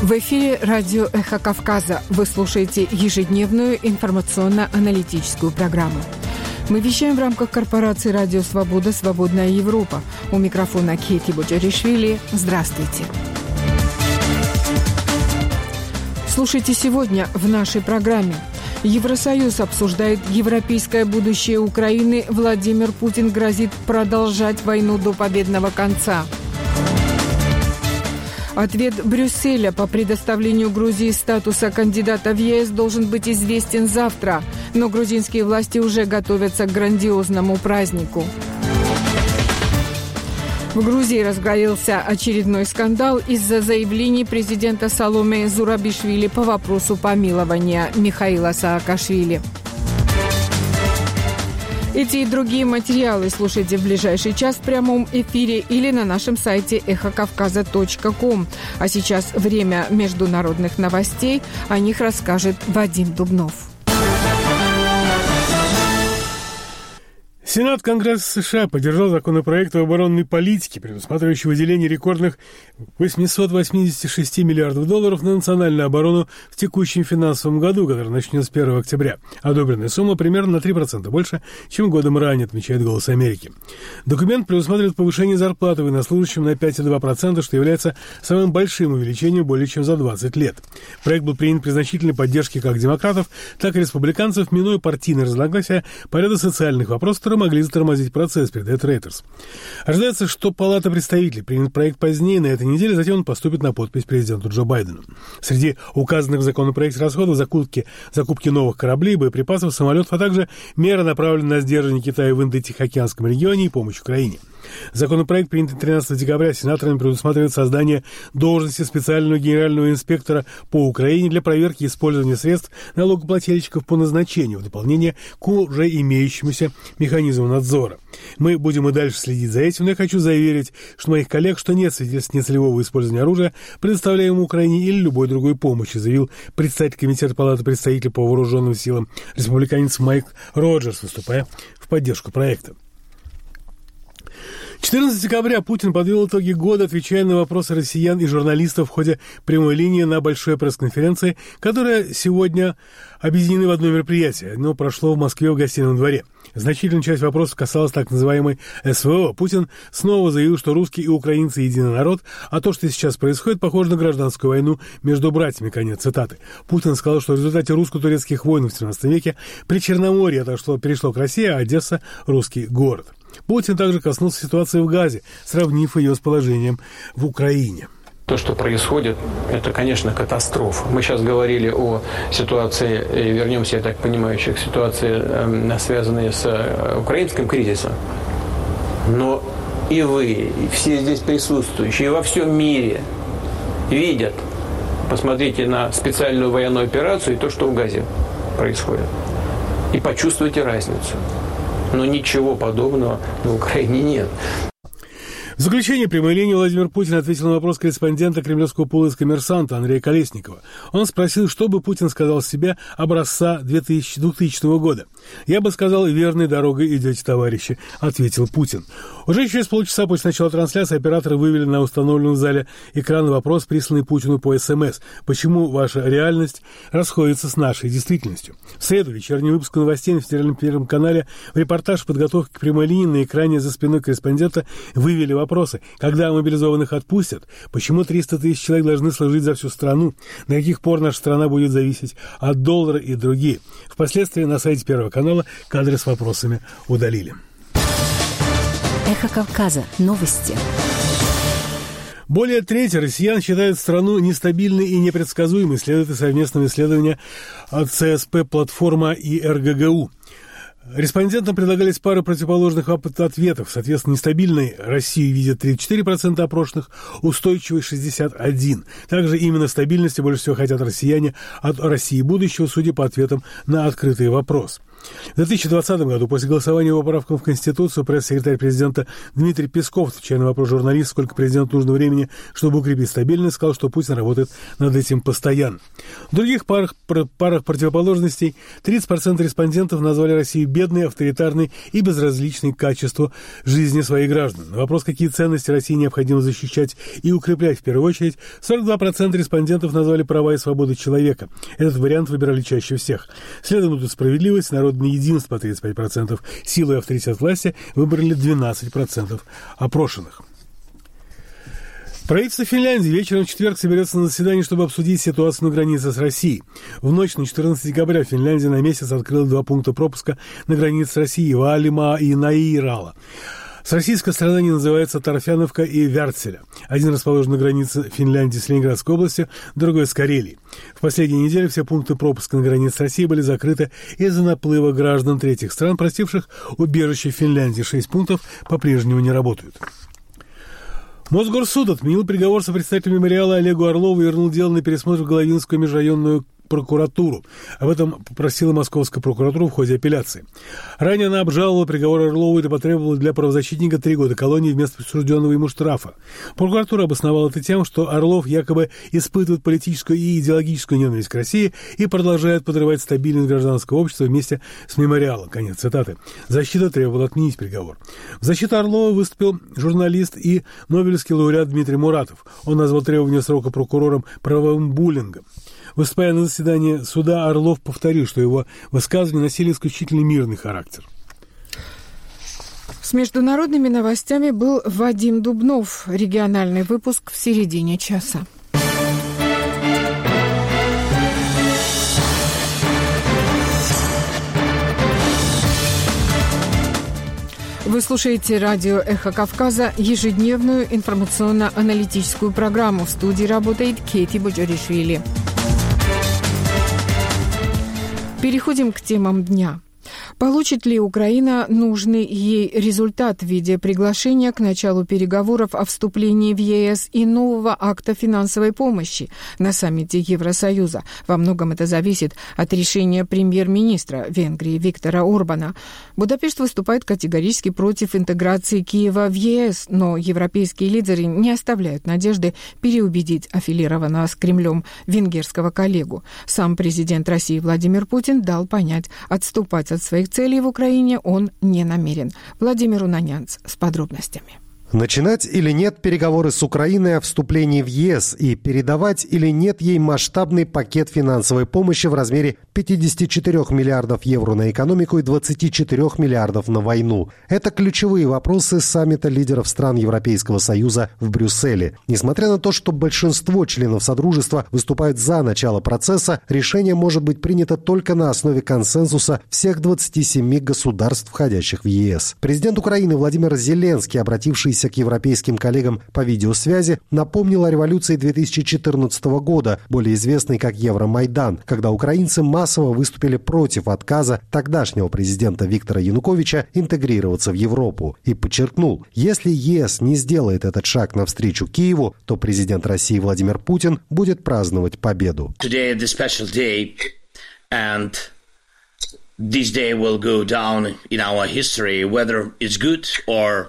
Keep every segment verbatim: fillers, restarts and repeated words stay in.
В эфире радио «Эхо Кавказа». Вы слушаете ежедневную информационно-аналитическую программу. Мы вещаем в рамках корпорации «Радио Свобода. Свободная Европа». У микрофона Кейти Боджаришвили. Здравствуйте. Слушайте сегодня в нашей программе. Евросоюз обсуждает европейское будущее Украины. Владимир Путин грозит продолжать войну до победного конца. Ответ Брюсселя по предоставлению Грузии статуса кандидата в ЕС должен быть известен завтра, но грузинские власти уже готовятся к грандиозному празднику. В Грузии разгорелся очередной скандал из-за заявлений президента Саломе Зурабишвили по вопросу помилования Михаила Саакашвили. Эти и другие материалы слушайте в ближайший час в прямом эфире или на нашем сайте эхо кавказа точка ком. А сейчас время международных новостей. О них расскажет Вадим Дубнов. Сенат Конгресса США поддержал законопроект об оборонной политике, предусматривающий выделение рекордных восемьсот восемьдесят шесть миллиардов долларов на национальную оборону в текущем финансовом году, который начнется с первого октября. Одобренная сумма примерно на три процента больше, чем годом ранее, отмечает «Голос Америки». Документ предусматривает повышение зарплаты военнослужащим на пять целых две десятых процента, что является самым большим увеличением более чем за двадцать лет. Проект был принят при значительной поддержке как демократов, так и республиканцев, минуя партийные разногласия по ряду социальных вопросов, которые могли затормозить процесс, передает Reuters. Ожидается, что Палата представителей примет проект позднее на этой неделе, затем он поступит на подпись президенту Джо Байдену. Среди указанных в законопроекте расходов закупки, закупки новых кораблей, боеприпасов, самолетов, а также меры, направленные на сдерживание Китая в Индо-Тихоокеанском регионе и помощь Украине. Законопроект, принятый тринадцатого декабря сенаторами, предусматривает создание должности специального генерального инспектора по Украине для проверки использования средств налогоплательщиков по назначению, в дополнение к уже имеющемуся механизму надзора. Мы будем и дальше следить за этим, но я хочу заверить, что моих коллег, что нет свидетельств нецелевого использования оружия, предоставляемого Украине или любой другой помощи, заявил председатель Комитета Палаты представителей по вооруженным силам республиканец Майк Роджерс, выступая в поддержку проекта. четырнадцатого декабря Путин подвел итоги года, отвечая на вопросы россиян и журналистов в ходе прямой линии на большой пресс-конференции, которая сегодня объединены в одно мероприятие. Оно прошло в Москве в Гостином дворе. Значительная часть вопросов касалась так называемой СВО. Путин снова заявил, что русские и украинцы единый народ, а то, что сейчас происходит, похоже на гражданскую войну между братьями. Конец цитаты. Путин сказал, что в результате русско-турецких войн в тринадцатом веке при Черноморье отошло, перешло к России, а Одесса – русский город. Путин также коснулся ситуации в Газе, сравнив ее с положением в Украине. То, что происходит, это, конечно, катастрофа. Мы сейчас говорили о ситуации, вернемся, я так понимаю, еще к ситуации, связанной с украинским кризисом. Но и вы, и все здесь присутствующие, и во всем мире видят, посмотрите на специальную военную операцию и то, что в Газе происходит. И почувствуйте разницу. Но ничего подобного на Украине нет. В заключение прямой линии Владимир Путин ответил на вопрос корреспондента кремлевского пула из «Коммерсанта» Андрея Колесникова. Он спросил, что бы Путин сказал себе образца двухтысячного года. «Я бы сказал, верной дорогой идете, товарищи», — ответил Путин. Уже через полчаса после начала трансляции операторы вывели на установленном в зале экран вопрос, присланный Путину по СМС. «Почему ваша реальность расходится с нашей действительностью?» В среду вечерний выпуск новостей на федеральном первом канале в репортаж подготовки к прямой линии на экране за спиной корреспондента вывели вопросы. Когда мобилизованных отпустят? Почему триста тысяч человек должны служить за всю страну? До каких пор наша страна будет зависеть от доллара и другие? Впоследствии на сайте Первого канала кадры с вопросами удалили. Эхо Кавказа. Новости. Более трети россиян считают страну нестабильной и непредсказуемой, следует из совместного исследования от ЦСП-платформа и эр гэ гэ у. Респондентам предлагались пары противоположных ответов. Соответственно, нестабильной Россию видят тридцать четыре процента опрошенных, устойчивой шестьдесят один процент. Также именно стабильности больше всего хотят россияне от России будущего, судя по ответам на открытый вопрос. В две тысячи двадцатом году, после голосования по поправкам в Конституцию, пресс-секретарь президента Дмитрий Песков, отвечая на вопрос журналистов, сколько президенту нужно времени, чтобы укрепить стабильность, сказал, что Путин работает над этим постоянно. В других парах, парах противоположностей тридцать процентов респондентов назвали Россию бедной, авторитарной и безразличной к качеству жизни своих граждан. На вопрос, какие ценности России необходимо защищать и укреплять в первую очередь, сорок два процента респондентов назвали права и свободы человека. Этот вариант выбирали чаще всех. Следом идут справедливость, народное единство по тридцать пять процентов, силу и авторитет власти выбрали двенадцать процентов опрошенных. Правительство Финляндии вечером в четверг соберется на заседание, чтобы обсудить ситуацию на границе с Россией. В ночь на четырнадцатое декабря Финляндия на месяц открыла два пункта пропуска на границе с Россией – Ваалима и Наирала. С российской стороны они называются Торфяновка и Вяртселя. Один расположен на границе Финляндии с Ленинградской областью, другой с Карелией. В последние недели все пункты пропуска на границе с Россией были закрыты из-за наплыва граждан третьих стран, просивших убежище в Финляндии. Шесть пунктов по-прежнему не работают. Мосгорсуд отменил приговор сопредседателю мемориала Олегу Орлову и вернул дело на пересмотр в Головинскую межрайонную прокуратуру. Об этом попросила Московская прокуратура в ходе апелляции. Ранее она обжаловала приговор Орлову и потребовала для правозащитника три года колонии вместо присужденного ему штрафа. Прокуратура обосновала это тем, что Орлов якобы испытывает политическую и идеологическую ненависть к России и продолжает подрывать стабильность гражданского общества вместе с мемориалом. Конец цитаты. Защита требовала отменить приговор. В защиту Орлова выступил журналист и нобелевский лауреат Дмитрий Муратов. Он назвал требования срока прокурором правовым буллингом. Выступая на заседании суда, Орлов повторил, что его высказывания носили исключительно мирный характер. С международными новостями был Вадим Дубнов. Региональный выпуск в середине часа. Вы слушаете радио «Эхо Кавказа», ежедневную информационно-аналитическую программу. В студии работает Кейти Боджоришвили. Переходим к темам дня. Получит ли Украина нужный ей результат в виде приглашения к началу переговоров о вступлении в ЕС и нового акта финансовой помощи на саммите Евросоюза? Во многом это зависит от решения премьер-министра Венгрии Виктора Орбана. Будапешт выступает категорически против интеграции Киева в ЕС, но европейские лидеры не оставляют надежды переубедить аффилированного с Кремлем венгерского коллегу. Сам президент России Владимир Путин дал понять, отступать от своих целей в Украине он не намерен. Владимир Унанянц с подробностями. Начинать или нет переговоры с Украиной о вступлении в ЕС и передавать или нет ей масштабный пакет финансовой помощи в размере пятьдесят четыре миллиардов евро на экономику и двадцать четыре миллиардов на войну. Это ключевые вопросы саммита лидеров стран Европейского Союза в Брюсселе. Несмотря на то, что большинство членов Содружества выступают за начало процесса, решение может быть принято только на основе консенсуса всех двадцати семи государств, входящих в ЕС. Президент Украины Владимир Зеленский, обратившийся к европейским коллегам по видеосвязи, напомнил о революции две тысячи четырнадцатого года, более известной как Евромайдан, когда украинцы массово выступили против отказа тогдашнего президента Виктора Януковича интегрироваться в Европу. И подчеркнул, если ЕС не сделает этот шаг навстречу Киеву, то президент России Владимир Путин будет праздновать победу. Today is a special day, and this day will go down in our history, whether it's good or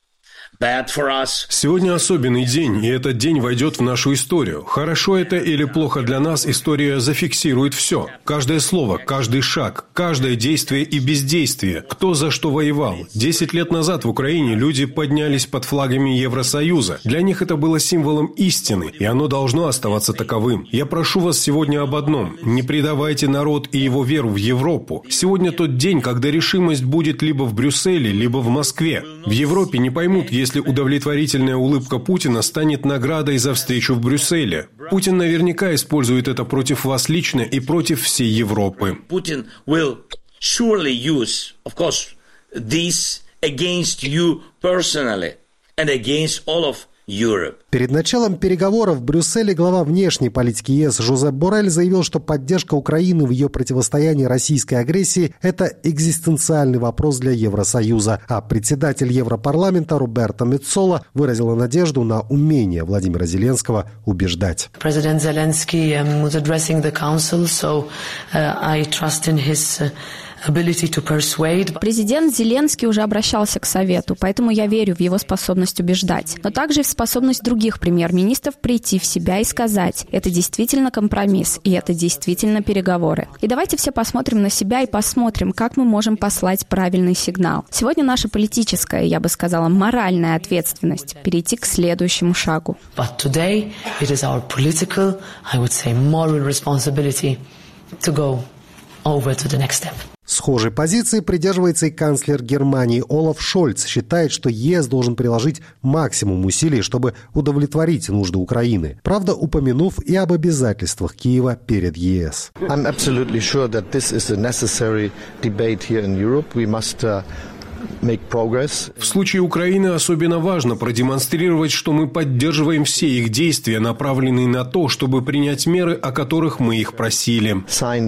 Сегодня особенный день, и этот день войдет в нашу историю. Хорошо это или плохо для нас, история зафиксирует все. Каждое слово, каждый шаг, каждое действие и бездействие. Кто за что воевал. Десять лет назад в Украине люди поднялись под флагами Евросоюза. Для них это было символом истины, и оно должно оставаться таковым. Я прошу вас сегодня об одном. Не предавайте народ и его веру в Европу. Сегодня тот день, когда решимость будет либо в Брюсселе, либо в Москве. В Европе не поймут, если если удовлетворительная улыбка Путина станет наградой за встречу в Брюсселе. Путин наверняка использует это против вас лично и против всей Европы. Путин will surely use, of course, this against you personally and against all of Europe. Перед началом переговоров в Брюсселе глава внешней политики ЕС Жозеп Боррель заявил, что поддержка Украины в ее противостоянии российской агрессии – это экзистенциальный вопрос для Евросоюза, а председатель Европарламента Роберта Меццола выразила надежду на умение Владимира Зеленского убеждать. Президент Зеленский was addressing the council, so I trust in his Президент Зеленский уже обращался к Совету, поэтому я верю в его способность убеждать. Но также и в способность других премьер-министров прийти в себя и сказать, это действительно компромисс, и это действительно переговоры. И давайте все посмотрим на себя и посмотрим, как мы можем послать правильный сигнал. Сегодня наша политическая, я бы сказала, моральная ответственность перейти к следующему шагу. But today it is our political, I would say, moral responsibility to go over to the next step. Схожей позиции придерживается и канцлер Германии Олаф Шольц. Считает, что ЕС должен приложить максимум усилий, чтобы удовлетворить нужды Украины. Правда, упомянув и об обязательствах Киева перед ЕС. I'm absolutely sure that this is a necessary debate here in Europe. We must uh... В случае Украины особенно важно продемонстрировать, что мы поддерживаем все их действия, направленные на то, чтобы принять меры, о которых мы их просили.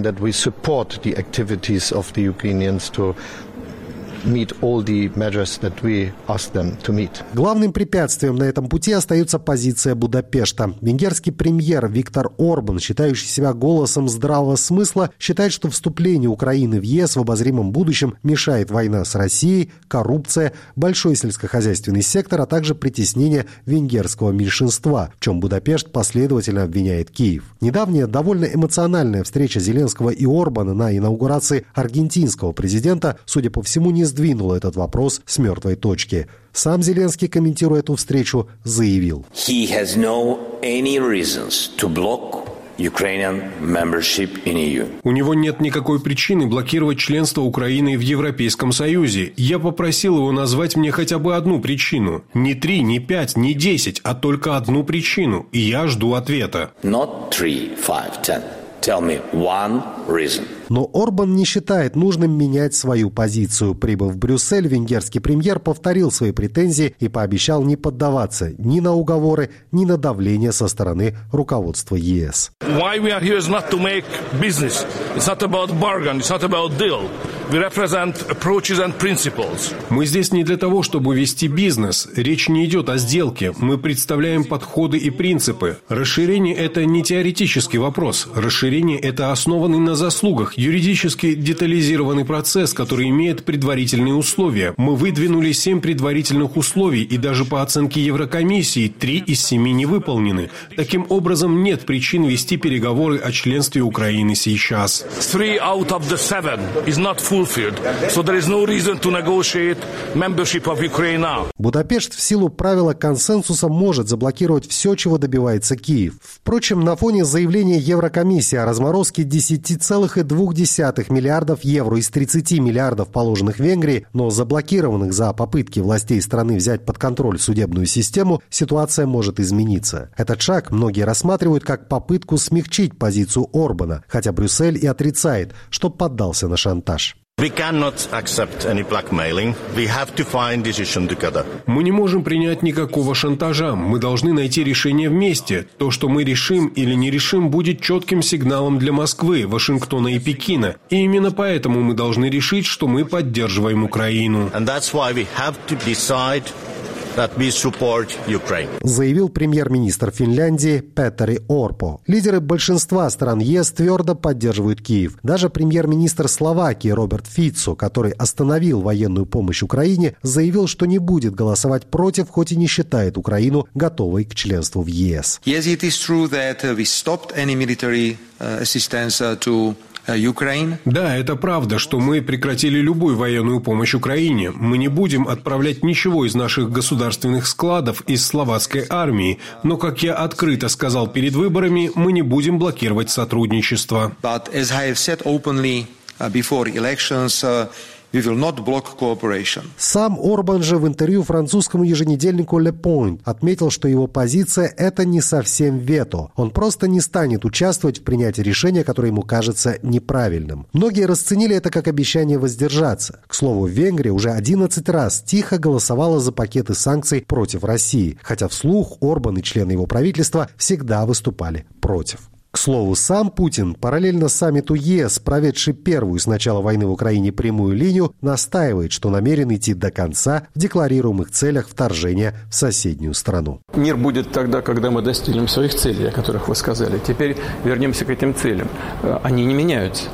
meet all the measures that we ask them to meet. Главным препятствием на этом пути остается позиция Будапешта. Венгерский премьер Виктор Орбан, считающий себя голосом здравого смысла, считает, что вступление Украины в ЕС в обозримом будущем мешает война с Россией, коррупция, большой сельскохозяйственный сектор, а также притеснение венгерского меньшинства, в чем Будапешт последовательно обвиняет Киев. Недавняя довольно эмоциональная встреча Зеленского и Орбана на инаугурации аргентинского президента, судя по всему, не сдвинула этот вопрос с мертвой точки. Сам Зеленский, комментируя эту встречу, заявил: He has no any reasons to block Ukrainian membership in и ю. У него нет никакой причины блокировать членство Украины в Европейском Союзе. Я попросил его назвать мне хотя бы одну причину. Не три, не пять, не десять, а только одну причину. И я жду ответа. Not three, five, ten. Tell me one reason. Но Орбан не считает нужным менять свою позицию. Прибыв в Брюссель, венгерский премьер повторил свои претензии и пообещал не поддаваться ни на уговоры, ни на давление со стороны руководства ЕС. Why we are here is not to make business. It's not about bargain. It's not about deal. We represent approaches and principles. Мы здесь не для того, чтобы вести бизнес. Речь не идет о сделке. Мы представляем подходы и принципы. Расширение – это не теоретический вопрос. Расширение – это основанный на заслугах, юридически детализированный процесс, который имеет предварительные условия. Мы выдвинули семь предварительных условий, и даже по оценке Еврокомиссии три из семи не выполнены. Таким образом, нет причин вести переговоры о членстве Украины сейчас. Three out of the seven is not fulfilled, so there is no reason to negotiate membership of Ukraine now. Будапешт в силу правила консенсуса может заблокировать все, чего добивается Киев. Впрочем, на фоне заявления Еврокомиссии о разморозке десять целых две десятых миллиардов евро из тридцати миллиардов, положенных Венгрии, но заблокированных за попытки властей страны взять под контроль судебную систему, ситуация может измениться. Этот шаг многие рассматривают как попытку смягчить позицию Орбана, хотя Брюссель и отрицает, что поддался на шантаж. We cannot accept any blackmailing. We have to find decision together. Мы не можем принять никакого шантажа. Мы должны найти решение вместе. То, что мы решим или не решим, будет четким сигналом для Москвы, Вашингтона и Пекина. И именно поэтому мы должны решить, что мы поддерживаем Украину. And that's why we have to decide that we support Ukraine. Заявил премьер-министр Финляндии Петери Орпо. Лидеры большинства стран ЕС твердо поддерживают Киев. Даже премьер-министр Словакии Роберт Фицо, который остановил военную помощь Украине, заявил, что не будет голосовать против, хоть и не считает Украину готовой к членству в ЕС. Yes, it is true that we stopped any military assistance to Ukraine. Да, это правда, что мы прекратили любую военную помощь Украине. Мы не будем отправлять ничего из наших государственных складов из словацкой армии. Но, как я открыто сказал перед выборами, мы не будем блокировать сотрудничество. But as I have said openly before elections, we will not block cooperation. Сам Орбан же в интервью французскому еженедельнику Le Point отметил, что его позиция – это не совсем вето. Он просто не станет участвовать в принятии решения, которое ему кажется неправильным. Многие расценили это как обещание воздержаться. К слову, Венгрия уже одиннадцать раз тихо голосовала за пакеты санкций против России, хотя вслух Орбан и члены его правительства всегда выступали против. К слову, сам Путин, параллельно саммиту ЕС, проведший первую с начала войны в Украине прямую линию, настаивает, что намерен идти до конца в декларируемых целях вторжения в соседнюю страну. Мир будет тогда, когда мы достигнем своих целей, о которых вы сказали. Теперь вернемся к этим целям. Они не меняются.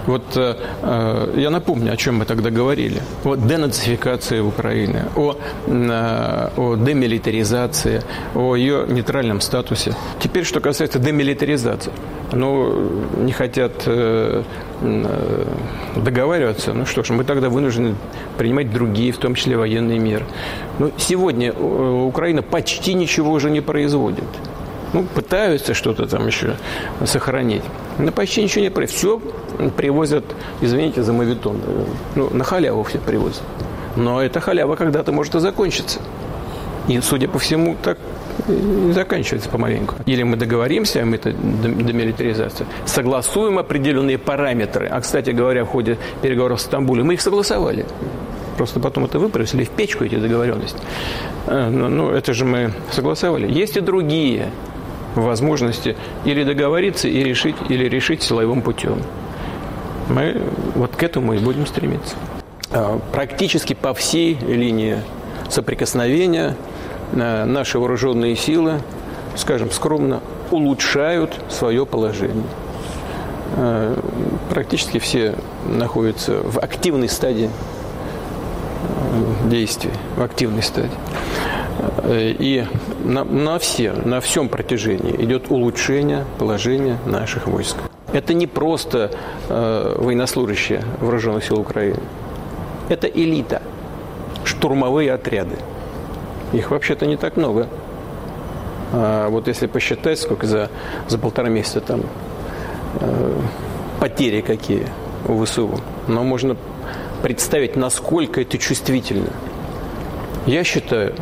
Вот э, я напомню, о чем мы тогда говорили. О денацификации Украины, о, э, о демилитаризации, о ее нейтральном статусе. Теперь, что касается демилитаризации. Ну, не хотят э, э, договариваться. Ну что ж, мы тогда вынуждены принимать другие, в том числе военные меры. Но сегодня Украина почти ничего уже не производит. Ну, пытаются что-то там еще сохранить. Но почти ничего не происходит. Все привозят, извините за моветон, ну, на халяву все привозят. Но эта халява когда-то может и закончиться. И, судя по всему, так и заканчивается помаленьку. Или мы договоримся о методе демилитаризации, согласуем определенные параметры. А, кстати говоря, в ходе переговоров в Стамбуле мы их согласовали. Просто потом это выбросили в печку, эти договоренности. Ну, это же мы согласовали. Есть и другие возможности или договориться, и решить, или решить силовым путем. Мы вот к этому и будем стремиться. Практически по всей линии соприкосновения наши вооруженные силы, скажем скромно, улучшают свое положение. Практически все находятся в активной стадии действий, в активной стадии. И на, на, все, на всем протяжении идет улучшение положения наших войск. Это не просто э, военнослужащие вооруженных сил Украины. Это элита, штурмовые отряды. Их вообще-то не так много. А вот если посчитать, сколько за, за полтора месяца там э, потери какие у ВСУ, но можно представить, насколько это чувствительно. Я считаю,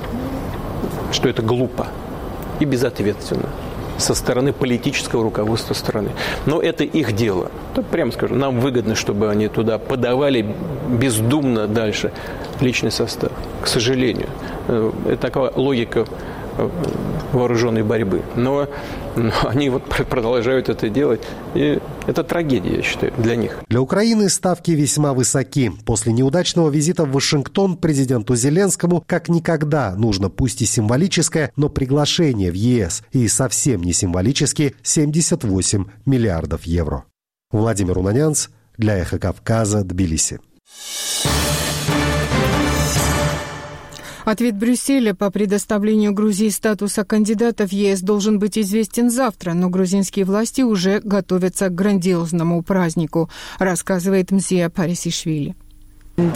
что это глупо и безответственно со стороны политического руководства страны. Но это их дело. То, прямо скажу, нам выгодно, чтобы они туда подавали бездумно дальше личный состав. К сожалению. Это такая логика вооруженной борьбы. Но, но они вот продолжают это делать. И это трагедия, я считаю, для них. Для Украины ставки весьма высоки. После неудачного визита в Вашингтон президенту Зеленскому как никогда нужно, пусть и символическое, но приглашение в ЕС. И совсем не символически семьдесят восемь миллиардов евро. Владимир Унанянц для «Эхо Кавказа», Тбилиси. Ответ Брюсселя по предоставлению Грузии статуса кандидата в ЕС должен быть известен завтра, но грузинские власти уже готовятся к грандиозному празднику, рассказывает Мзия Парисишвили. Нам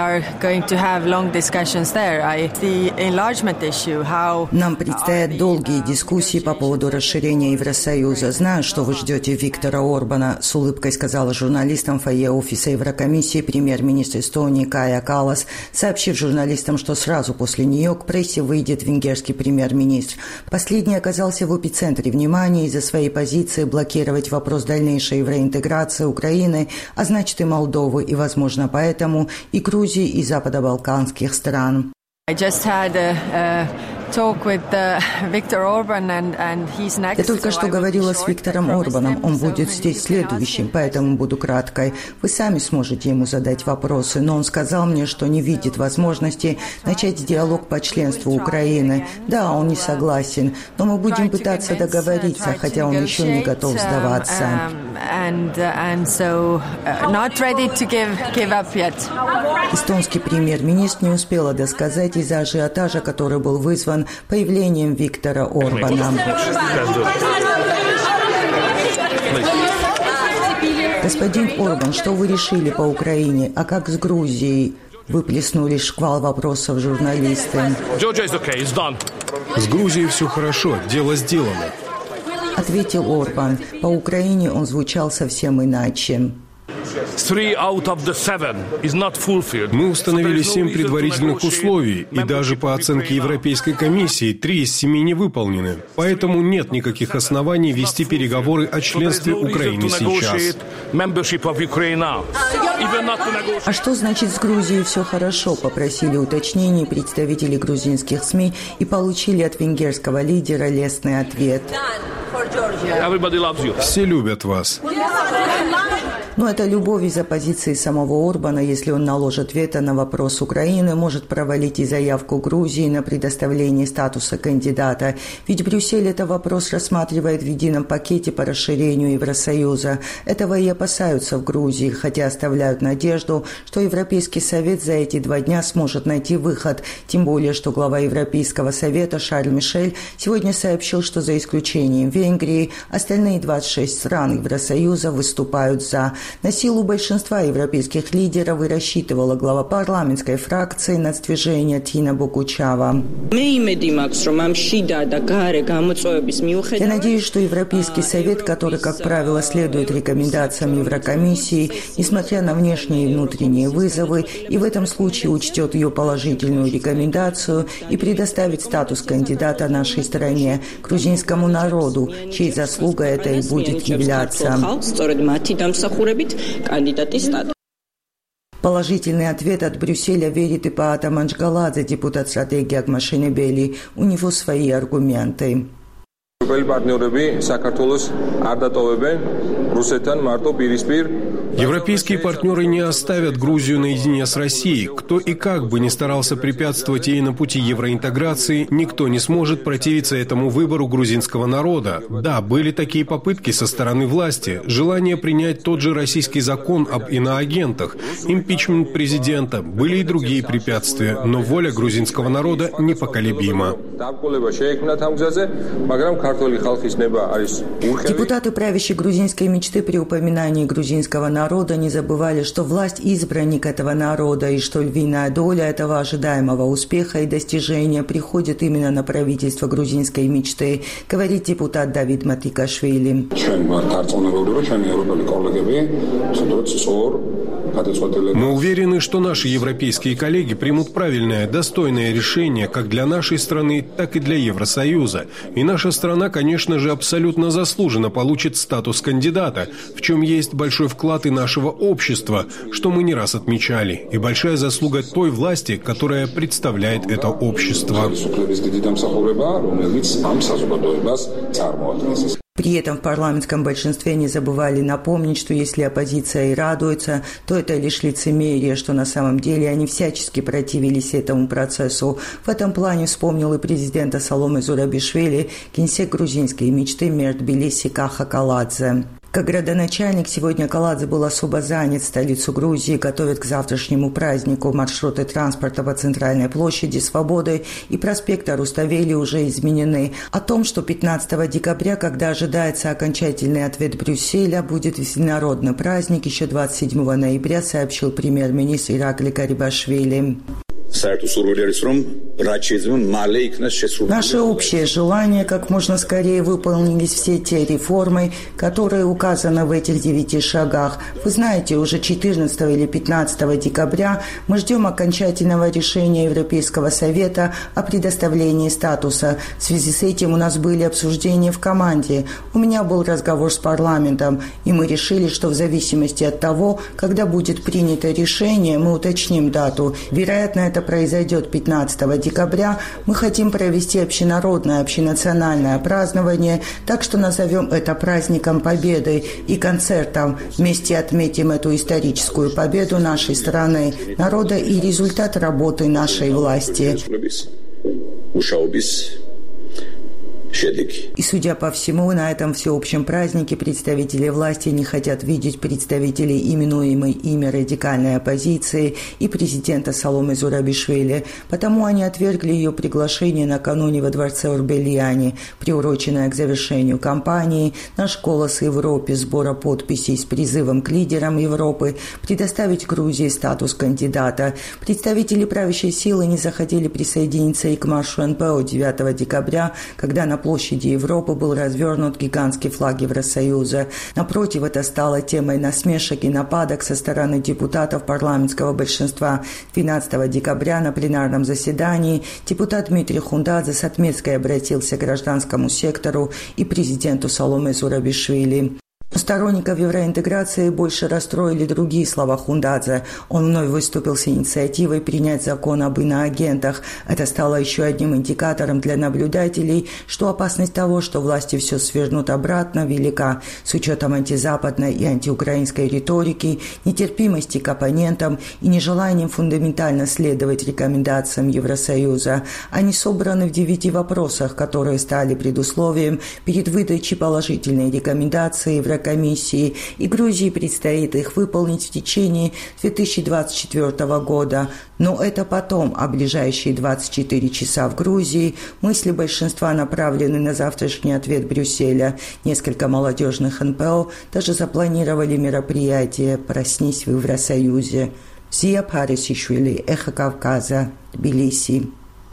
предстоят долгие дискуссии по поводу расширения Евросоюза. Знаю, что вы ждете Виктора Орбана, с улыбкой сказала журналистам в фойе офиса Еврокомиссии премьер-министр Эстонии Кая Каллас, сообщив журналистам, что сразу после нее к прессе выйдет венгерский премьер-министр. Последний оказался в эпицентре внимания из-за своей позиции блокировать вопрос дальнейшей евроинтеграции Украины, а значит и Молдовы, и, возможно, поэтому и Грузии, и западно-балканских стран. I just had a, a talk with uh, Viktor Orban and, and he's next. Я только что говорила с Виктором Орбаном. Он будет здесь следующим, поэтому буду краткой. Вы сами сможете ему задать вопросы, но он сказал мне, что не видит возможности начать диалог по членству Украины. Да, он не согласен, но мы будем пытаться договориться, хотя он еще не готов сдаваться. Эстонский премьер-министр не успела досказать из-за ажиотажа, который был вызван появлением Виктора Орбана. Господин Орбан, что вы решили по Украине? А как с Грузией? Выплеснули шквал вопросов журналисты. С Грузией все хорошо, дело сделано. Ответил Орбан. По Украине он звучал совсем иначе. Мы установили семь предварительных условий, и даже по оценке Европейской комиссии три из семи не выполнены. Поэтому нет никаких оснований вести переговоры о членстве Украины сейчас. А что значит с Грузией все хорошо? Попросили уточнений представители грузинских СМИ и получили от венгерского лидера лестный ответ. Все любят вас. Но это любовь из-за позиции самого Орбана, если он наложит вето на вопрос Украины, может провалить и заявку Грузии на предоставление статуса кандидата. Ведь Брюссель этот вопрос рассматривает в едином пакете по расширению Евросоюза. Этого и опасаются в Грузии, хотя оставляют надежду, что Европейский совет за эти два дня сможет найти выход. Тем более, что глава Европейского совета Шарль Мишель сегодня сообщил, что за исключением Венгрии остальные двадцать шесть стран Евросоюза выступают за. На силу большинства европейских лидеров и рассчитывала глава парламентской фракции нацдвижения Тина Бокучава. Я надеюсь, что Европейский совет, который, как правило, следует рекомендациям Еврокомиссии, несмотря на внешние и внутренние вызовы, и в этом случае учтет ее положительную рекомендацию и предоставит статус кандидата нашей стране, грузинскому народу, чьей заслугой это и будет являться. Положительный ответ от Брюсселя верит и Паата Манчгаладзе, депутат стратегии Агмашинебели. У него свои аргументы. Европейские партнеры не оставят Грузию наедине с Россией. Кто и как бы ни старался препятствовать ей на пути евроинтеграции, никто не сможет противиться этому выбору грузинского народа. Да, были такие попытки со стороны власти, желание принять тот же российский закон об иноагентах, импичмент президента, были и другие препятствия, но воля грузинского народа непоколебима. Депутаты правящей грузинской мечты при упоминании грузинского народа не забывали, что власть избранник этого народа и что львиная доля этого ожидаемого успеха и достижения приходит именно на правительство грузинской мечты, говорит депутат Давид Матикашвили. Мы уверены, что наши европейские коллеги примут правильное, достойное решение как для нашей страны, так и для Евросоюза. И наша страна, конечно же, абсолютно заслуженно получит статус кандидата, в чем есть большой вклад и нашего общества, что мы не раз отмечали, и большая заслуга той власти, которая представляет это общество. При этом в парламентском большинстве не забывали напомнить, что если оппозиция и радуется, то это лишь лицемерие, что на самом деле они всячески противились этому процессу. В этом плане вспомнил и президента Саломе Зурабишвили, генсек грузинской мечты Мерт Тбилиси Каха Каладзе. Как градоначальник, сегодня Каладзе был особо занят. Столицу Грузии готовят к завтрашнему празднику. Маршруты транспорта по центральной площади Свободы и проспекта Руставели уже изменены. О том, что пятнадцатого декабря, когда ожидается окончательный ответ Брюсселя, будет всенародный праздник, еще двадцать седьмого ноября сообщил премьер-министр Иракли Карибашвили. Наше общее желание, как можно скорее выполнились все те реформы, которые указаны в этих девяти шагах. Вы знаете, уже четырнадцатого или пятнадцатого декабря мы ждем окончательного решения Европейского совета о предоставлении статуса. В связи с этим у нас были обсуждения в команде. У меня был разговор с парламентом, и мы решили, что в зависимости от того, когда будет принято решение, мы уточним дату. Вероятно, это произойдет пятнадцатого декабря. Мы хотим провести общенародное, общенациональное празднование, так что назовем это праздником Победы и концертом. Вместе отметим эту историческую победу нашей страны, народа и результат работы нашей власти. И, судя по всему, на этом всеобщем празднике представители власти не хотят видеть представителей именуемой ими радикальной оппозиции и президента Саломе Зурабишвили, потому они отвергли ее приглашение накануне во дворце Орбелиани, приуроченное к завершению кампании «Наш голос Европе» сбора подписей с призывом к лидерам Европы предоставить Грузии статус кандидата. Представители правящей силы не захотели присоединиться и к маршу эн пэ о девятого декабря, когда на площади Европы был развернут гигантский флаг Евросоюза. Напротив, это стало темой насмешек и нападок со стороны депутатов парламентского большинства. двенадцатого декабря на пленарном заседании депутат Дмитрий Хундадзе с отметкой обратился к гражданскому сектору и президенту Саломе Зурабишвили. Сторонников евроинтеграции больше расстроили другие слова Хундадзе. Он вновь выступил с инициативой принять закон об иноагентах. Это стало еще одним индикатором для наблюдателей, что опасность того, что власти все свернут обратно, велика. С учетом антизападной и антиукраинской риторики, нетерпимости к оппонентам и нежеланием фундаментально следовать рекомендациям Евросоюза. Они собраны в девяти вопросах, которые стали предусловием перед выдачей положительной рекомендации в комиссии, и Грузии предстоит их выполнить в течение две тысячи двадцать четвёртого года. Но это потом, а ближайшие двадцать четыре часа в Грузии мысли большинства направлены на завтрашний ответ Брюсселя. Несколько молодежных эн пэ о даже запланировали мероприятие «Проснись в Евросоюзе». Зия Парисишвили, Эхо Кавказа, Тбилиси.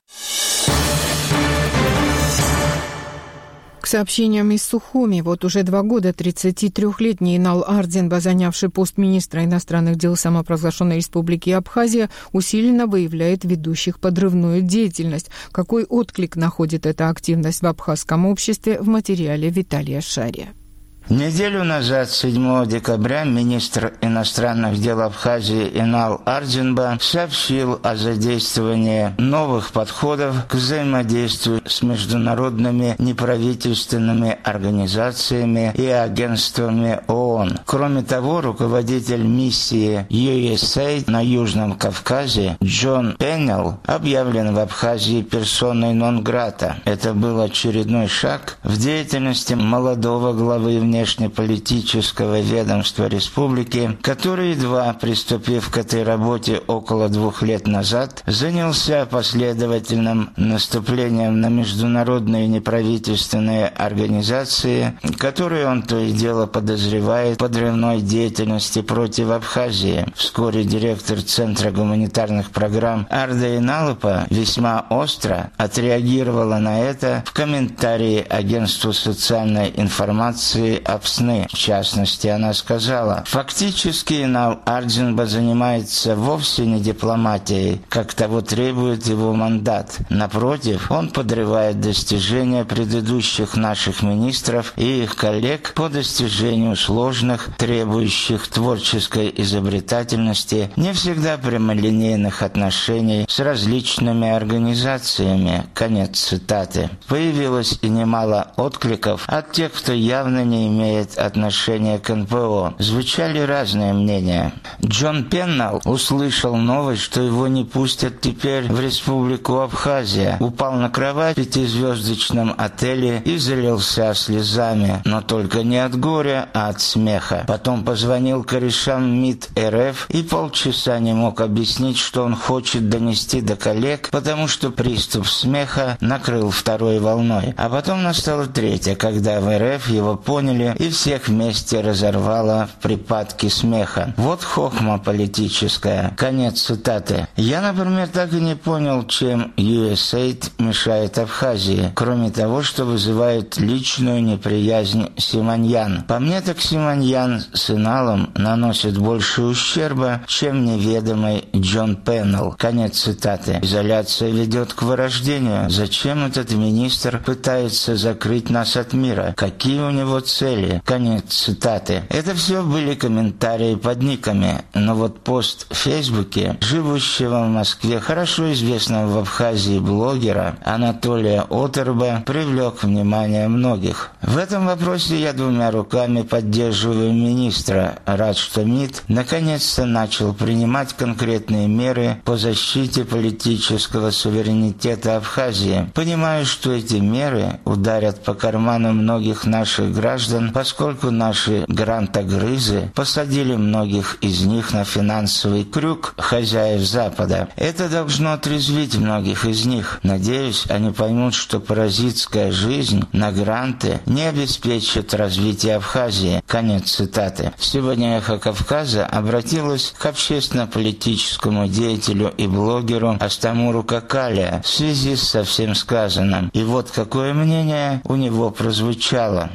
К сообщениям из Сухуми, вот уже два года тридцатитрёхлетний Инал Ардзинба, занявший пост министра иностранных дел самопровозглашенной республики Абхазия, усиленно выявляет ведущих подрывную деятельность. Какой отклик находит эта активность в абхазском обществе, в материале Виталия Шария. Неделю назад, седьмого декабря, министр иностранных дел Абхазии Инал Ардзинба сообщил о задействовании новых подходов к взаимодействию с международными неправительственными организациями и агентствами ООН. Кроме того, руководитель миссии ю эс эй на Южном Кавказе Джон Пеннелл объявлен в Абхазии персоной нон-грата. Это был очередной шаг в деятельности молодого главы внешней внешнеполитического ведомства республики, который, едва приступив к этой работе около двух лет назад, занялся последовательным наступлением на международные неправительственные организации, которые он то и дело подозревает в подрывной деятельности против Абхазии. Вскоре директор Центра гуманитарных программ Арда Иналапа весьма остро отреагировала на это в комментарии агентству социальной информации ОПСНы. В частности, она сказала: «Фактически Инал Ардзинба занимается вовсе не дипломатией, как того требует его мандат. Напротив, он подрывает достижения предыдущих наших министров и их коллег по достижению сложных, требующих творческой изобретательности, не всегда прямолинейных отношений с различными организациями». Конец цитаты. Появилось и немало откликов от тех, кто явно не имеет отношения к эн пэ о. Звучали разные мнения. Джон Пеннелл услышал новость, что его не пустят теперь в республику Абхазия. Упал на кровать в пятизвездочном отеле и залился слезами. Но только не от горя, а от смеха. Потом позвонил корешам МИД эр эф и полчаса не мог объяснить, что он хочет донести до коллег, потому что приступ смеха накрыл второй волной. А потом настала третья, когда в эр эф его поняли и всех вместе разорвало в припадке смеха. Вот хохма политическая. Конец цитаты. Я, например, так и не понял, чем ю эс эй мешает Абхазии, кроме того, что вызывает личную неприязнь Симоньян. По мне, так Симоньян с Иналом наносит больше ущерба, чем неведомый Джон Пеннелл. Конец цитаты. Изоляция ведет к вырождению. Зачем этот министр пытается закрыть нас от мира? Какие у него цели? Конец цитаты. Это все были комментарии под никами, но вот пост в Фейсбуке живущего в Москве, хорошо известного в Абхазии блогера Анатолия Отерба привлек внимание многих. В этом вопросе я двумя руками поддерживаю министра. Рад, что МИД наконец-то начал принимать конкретные меры по защите политического суверенитета Абхазии. Понимаю, что эти меры ударят по карману многих наших граждан, поскольку наши грантогрызы посадили многих из них на финансовый крюк хозяев Запада. Это должно отрезвить многих из них. Надеюсь, они поймут, что паразитская жизнь на гранты не обеспечит развитие Абхазии. Конец цитаты. Сегодня «Эхо Кавказа» обратилась к общественно-политическому деятелю и блогеру Астамуру Какалия в связи со всем сказанным. И вот какое мнение у него прозвучало. Я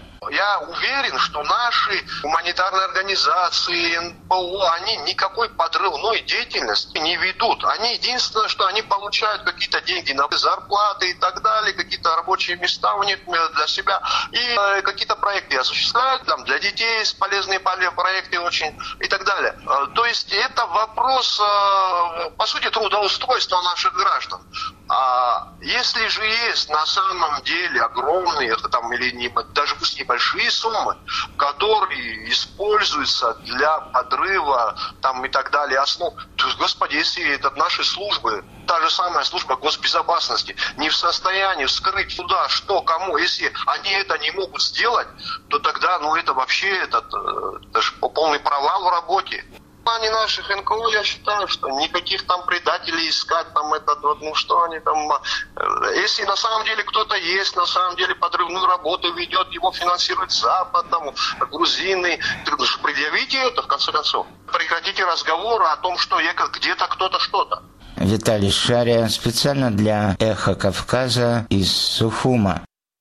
я уверен, что наши гуманитарные организации, эн пэ о, они никакой подрывной деятельности не ведут. Они единственное, что они получают какие-то деньги на зарплаты и так далее, какие-то рабочие места у них для себя и э, какие-то проекты осуществляют там, для детей, полезные проекты очень и так далее. Э, то есть это вопрос, э, по сути, трудоустройства наших граждан. А если же есть на самом деле огромные, там, или не, даже пусть небольшие суммы, которые используются для подрыва там, и так далее основ, то, господи, если это наши службы, та же самая служба госбезопасности, не в состоянии вскрыть туда, что, кому, если они это не могут сделать, то тогда, ну, это вообще этот, это же полный провал в работе. В плане наших эн ка о я считаю, что никаких там предателей искать, там этот вот, ну что они там, если на самом деле кто-то есть, на самом деле подрывную работу ведет, его финансирует Запад, там, грузины, предъявите это в конце концов. Прекратите разговоры о том, что где-то кто-то что-то. Виталий Шария специально для «Эхо Кавказа» из Сухума.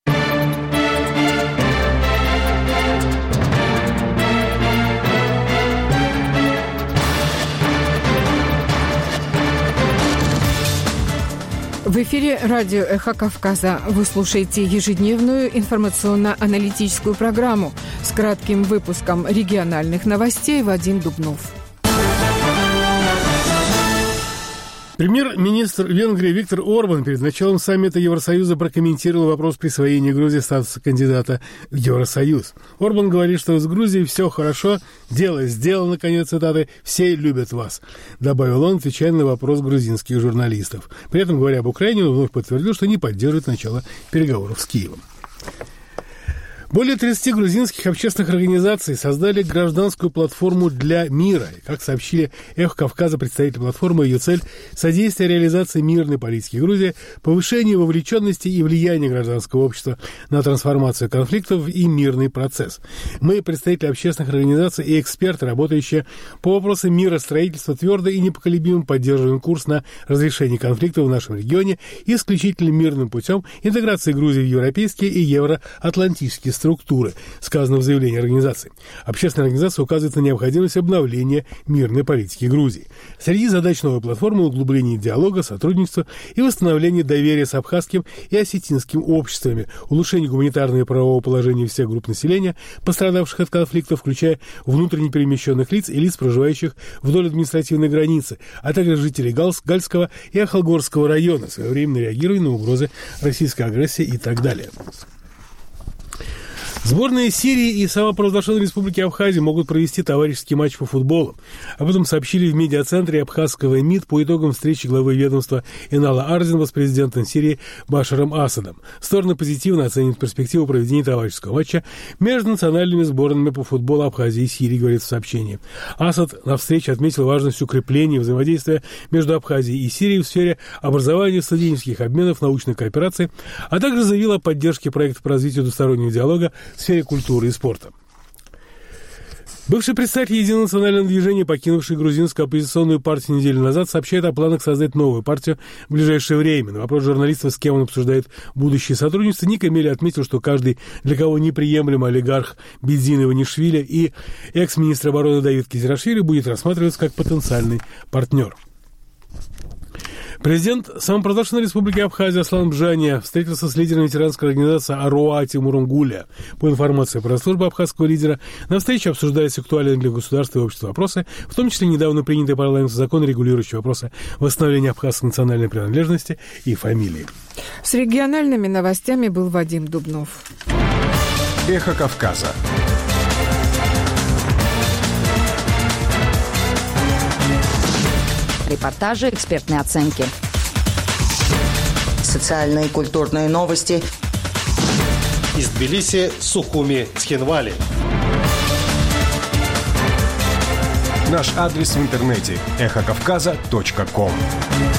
В эфире радио «Эхо Кавказа». Вы слушаете ежедневную информационно-аналитическую программу с кратким выпуском региональных новостей. Вадим Дубнов. Премьер-министр Венгрии Виктор Орбан перед началом саммита Евросоюза прокомментировал вопрос присвоения Грузии статуса кандидата в Евросоюз. Орбан говорит, что с Грузией все хорошо, дело сделано, конец цитаты, все любят вас, добавил он, отвечая на вопрос грузинских журналистов. При этом, говоря об Украине, он вновь подтвердил, что не поддерживает начало переговоров с Киевом. Более тридцати грузинских общественных организаций создали гражданскую платформу для мира. И, как сообщили «Эхо Кавказа» представители платформы, ее цель – содействие реализации мирной политики Грузии, повышение вовлеченности и влияния гражданского общества на трансформацию конфликтов и мирный процесс. Мы, представители общественных организаций и эксперты, работающие по вопросам миростроительства, твердо и непоколебимо поддерживаем курс на разрешение конфликтов в нашем регионе исключительно мирным путем интеграции Грузии в европейские и евроатлантические страны. Структуры, сказано в заявлении организации. Общественная организация указывает на необходимость обновления мирной политики Грузии. Среди задач новой платформы углубление диалога, сотрудничества и восстановление доверия с абхазским и осетинским обществами, улучшение гуманитарного и правового положения всех групп населения, пострадавших от конфликтов, включая внутренне перемещенных лиц и лиц, проживающих вдоль административной границы, а также жителей Галс, Гальского и Ахалгорского района, своевременно реагируя на угрозы российской агрессии и так далее. Сборные Сирии и самопровозглашенной республики Абхазия могут провести товарищеский матч по футболу. Об этом сообщили в медиацентре абхазского МИД по итогам встречи главы ведомства Инала Ардзинова с президентом Сирии Башаром Асадом. Стороны позитивно оценят перспективу проведения товарищеского матча между национальными сборными по футболу Абхазии и Сирии, говорит в сообщении. Асад на встрече отметил важность укрепления взаимодействия между Абхазией и Сирией в сфере образования, студенческих обменов, научной кооперации, а также заявил о поддержке проектов по развитию двустороннего диалога в сфере культуры и спорта. Бывший представитель Единого национального движения, покинувший грузинскую оппозиционную партию неделю назад, сообщает о планах создать новую партию в ближайшее время. На вопрос журналистов, с кем он обсуждает будущее сотрудничество, Ник Эмели отметил, что каждый, для кого неприемлем олигарх Бедзин Иванишвили и экс-министр обороны Давид Кизирашвили, будет рассматриваться как потенциальный партнер. Президент самопровозглашенной республики Абхазия Аслан Бжания встретился с лидером ветеранской организации Аруа Тимуром Гуля. По информации пресс-службы абхазского лидера, на встрече обсуждались актуальные для государства и общества вопросы, в том числе недавно принятый парламентом закон, регулирующий вопросы восстановления абхазской национальной принадлежности и фамилии. С региональными новостями был Вадим Дубнов. Эхо Кавказа. Репортажи, экспертные оценки. Социальные и культурные новости. Из Тбилиси, Сухуми, Цхинвали. Наш адрес в интернете эхо кавказа точка ком.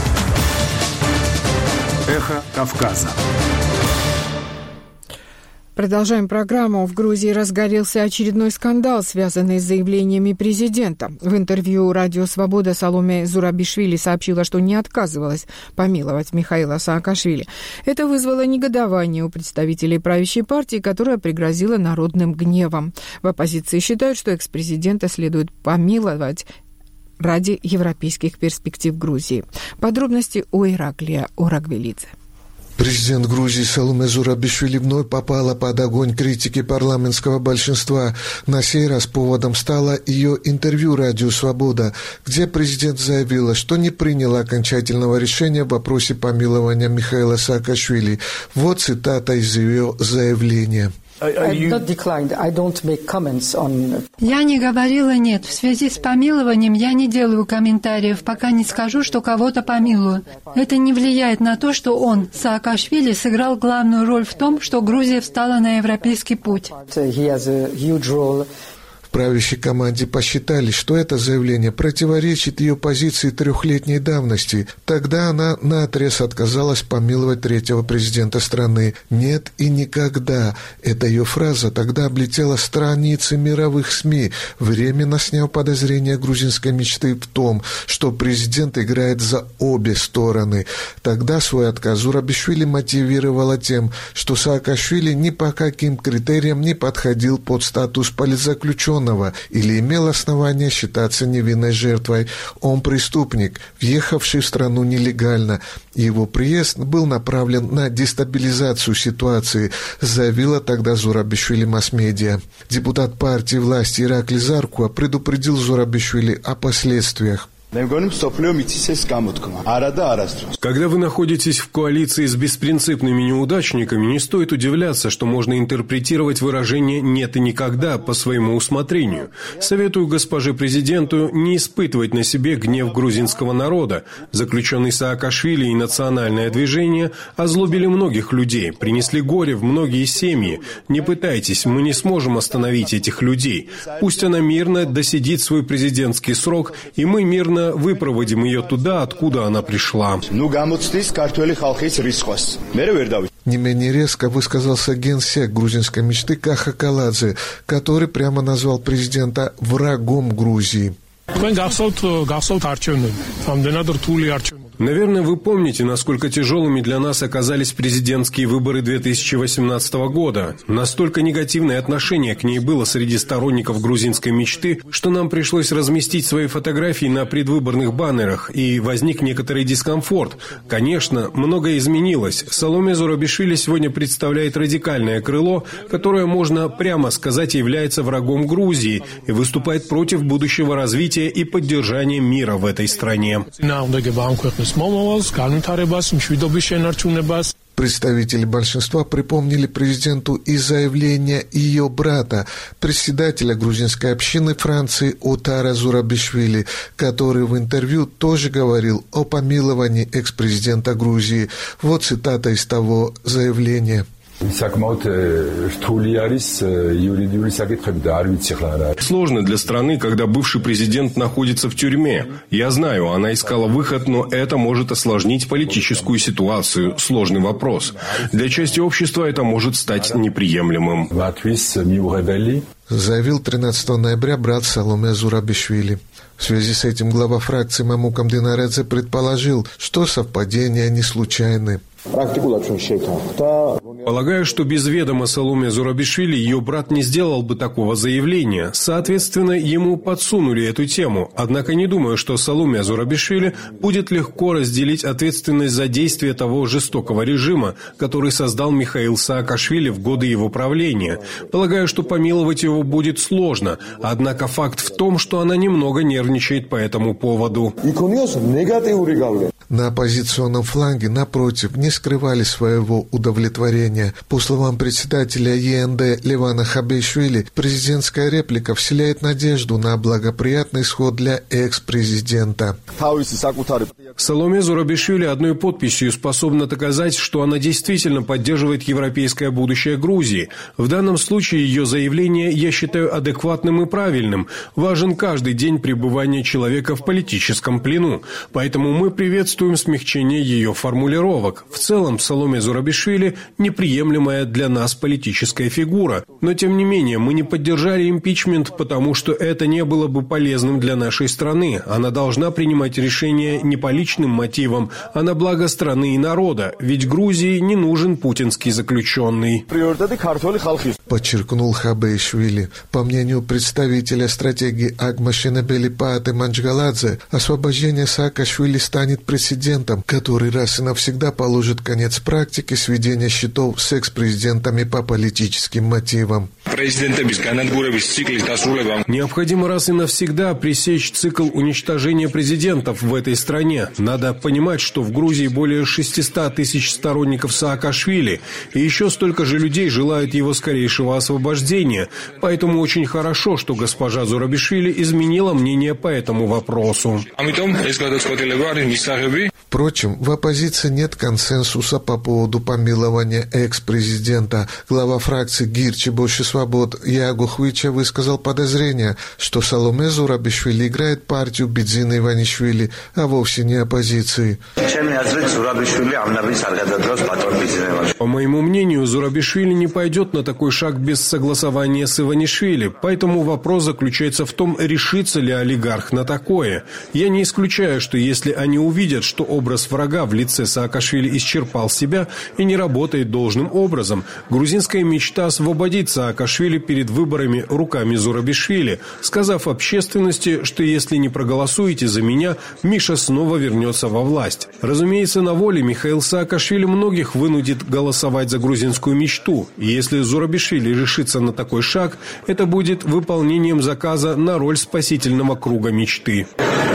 Эхо Кавказа. Продолжаем программу. В Грузии разгорелся очередной скандал, связанный с заявлениями президента. В интервью «Радио Свобода» Саломе Зурабишвили сообщила, что не отказывалась помиловать Михаила Саакашвили. Это вызвало негодование у представителей правящей партии, которая пригрозила народным гневом. В оппозиции считают, что экс-президента следует помиловать ради европейских перспектив Грузии. Подробности у Ираклия Орагвелидзе. Президент Грузии Саломе Зурабишвили вновь попала под огонь критики парламентского большинства. На сей раз поводом стало ее интервью «Радио Свобода», где президент заявила, что не приняла окончательного решения в вопросе помилования Михаила Саакашвили. Вот цитата из ее заявления. Я не говорила «нет». В связи с помилованием я не делаю комментариев, пока не скажу, что кого-то помилую. Это не влияет на то, что он, Саакашвили, сыграл главную роль в том, что Грузия встала на европейский путь. В правящей команде посчитали, что это заявление противоречит ее позиции трехлетней давности. Тогда она наотрез отказалась помиловать третьего президента страны. «Нет и никогда». Эта ее фраза тогда облетела страницы мировых СМИ, временно сняв подозрения грузинской мечты в том, что президент играет за обе стороны. Тогда свой отказ Зурабишвили мотивировала тем, что Саакашвили ни по каким критериям не подходил под статус политзаключенного или имел основания считаться невинной жертвой. Он преступник, въехавший в страну нелегально. Его приезд был направлен на дестабилизацию ситуации, заявила тогда Зурабишвили масс-медиа. Депутат партии власти Иракли Заркуа предупредил Зурабишвили о последствиях. Когда вы находитесь в коалиции с беспринципными неудачниками, не стоит удивляться, что можно интерпретировать выражение «нет и никогда» по своему усмотрению. Советую госпоже президенту не испытывать на себе гнев грузинского народа. Заключенный Саакашвили и национальное движение озлобили многих людей, принесли горе в многие семьи. Не пытайтесь, мы не сможем остановить этих людей. Пусть она мирно досидит свой президентский срок, и мы мирно выпроводим ее туда, откуда она пришла. Не менее резко высказался генсек грузинской мечты Каха Каладзе, который прямо назвал президента врагом Грузии. Наверное, вы помните, насколько тяжелыми для нас оказались президентские выборы две тысячи восемнадцатого года. Настолько негативное отношение к ней было среди сторонников грузинской мечты, что нам пришлось разместить свои фотографии на предвыборных баннерах, и возник некоторый дискомфорт. Конечно, многое изменилось. Саломе Зурабишвили сегодня представляет радикальное крыло, которое, можно прямо сказать, является врагом Грузии и выступает против будущего развития и поддержания мира в этой стране. Представители большинства припомнили президенту и заявление ее брата, председателя грузинской общины Франции Отара Зурабишвили, который в интервью тоже говорил о помиловании экс-президента Грузии. Вот цитата из того заявления. Сложно для страны, когда бывший президент находится в тюрьме. Я знаю, она искала выход, но это может осложнить политическую ситуацию. Сложный вопрос. Для части общества это может стать неприемлемым. Заявил тринадцатого ноября брат Саломе Зурабишвили. В связи с этим глава фракции Мамукам Динаредзе предположил, что совпадения не случайны. Полагаю, что без ведома Саломе Зурабишвили ее брат не сделал бы такого заявления. Соответственно, ему подсунули эту тему. Однако не думаю, что Саломе Зурабишвили будет легко разделить ответственность за действия того жестокого режима, который создал Михаил Саакашвили в годы его правления. Полагаю, что помиловать его будет сложно. Однако факт в том, что она немного нервничает по этому поводу. На оппозиционном фланге, напротив, не скрывали своего удовлетворения. По словам председателя ЕНД Левана Хабишвили, президентская реплика вселяет надежду на благоприятный исход для экс-президента. Саломе Зурабишвили одной подписью способна доказать, что она действительно поддерживает европейское будущее Грузии. В данном случае ее заявление я считаю адекватным и правильным. Важен каждый день пребывания человека в политическом плену. Поэтому мы приветствуем приветствуем смягчение ее формулировок. В целом, Саломе Зурабишвили – неприемлемая для нас политическая фигура. Но, тем не менее, мы не поддержали импичмент, потому что это не было бы полезным для нашей страны. Она должна принимать решения не по личным мотивам, а на благо страны и народа. Ведь Грузии не нужен путинский заключенный. Подчеркнул Хабеишвили. По мнению представителя стратегии Агмашинабели Пааты Манчгаладзе, освобождение Саакашвили станет прецедентом, который раз и навсегда положит конец практике сведения счетов с экс-президентами по политическим мотивам. Необходимо раз и навсегда пресечь цикл уничтожения президентов в этой стране. Надо понимать, что в Грузии более шестьсот тысяч сторонников Саакашвили, и еще столько же людей желают его скорейшего освобождения. Поэтому очень хорошо, что госпожа Зурабишвили изменила мнение по этому вопросу. Впрочем, в оппозиции нет консенсуса по поводу помилования экс-президента. Глава фракции Гирчи «Больше свобод» Яго Хвича высказал подозрение, что Саломе Зурабишвили играет партию Бидзина Иванишвили, а вовсе не оппозиции. По моему мнению, Зурабишвили не пойдет на такой шаг без согласования с Иванишвили, поэтому вопрос заключается в том, решится ли олигарх на такое. Я не исключаю, что если они увидят, что образ врага в лице Саакашвили исчерпал себя и не работает должным образом, грузинская мечта освободить Саакашвили перед выборами руками Зурабишвили, сказав общественности, что если не проголосуете за меня, Миша снова вернется во власть. Разумеется, на воле Михаил Саакашвили многих вынудит голосовать за грузинскую мечту, и если Зурабишвили решится на такой шаг, это будет выполнением заказа на роль спасительного круга мечты.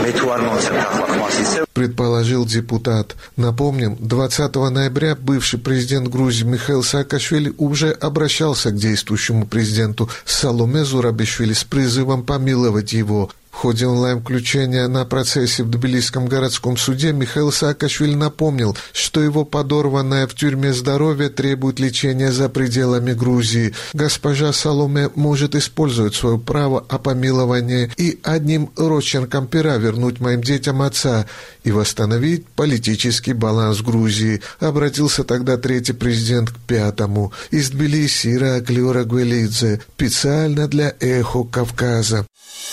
Предположил депутат. Напомним, двадцатого ноября бывший президент Грузии Михаил Саакашвили уже обращался к действующему президенту Саломе Зурабишвили с призывом помиловать его. В ходе онлайн-включения на процессе в Тбилисском городском суде Михаил Саакашвили напомнил, что его подорванное в тюрьме здоровье требует лечения за пределами Грузии. Госпожа Саломе может использовать свое право о помиловании и одним росчерком пера вернуть моим детям отца и восстановить политический баланс Грузии. Обратился тогда третий президент к пятому. Из Тбилиси Ираклий Орагвелидзе. Специально для «Эхо Кавказа».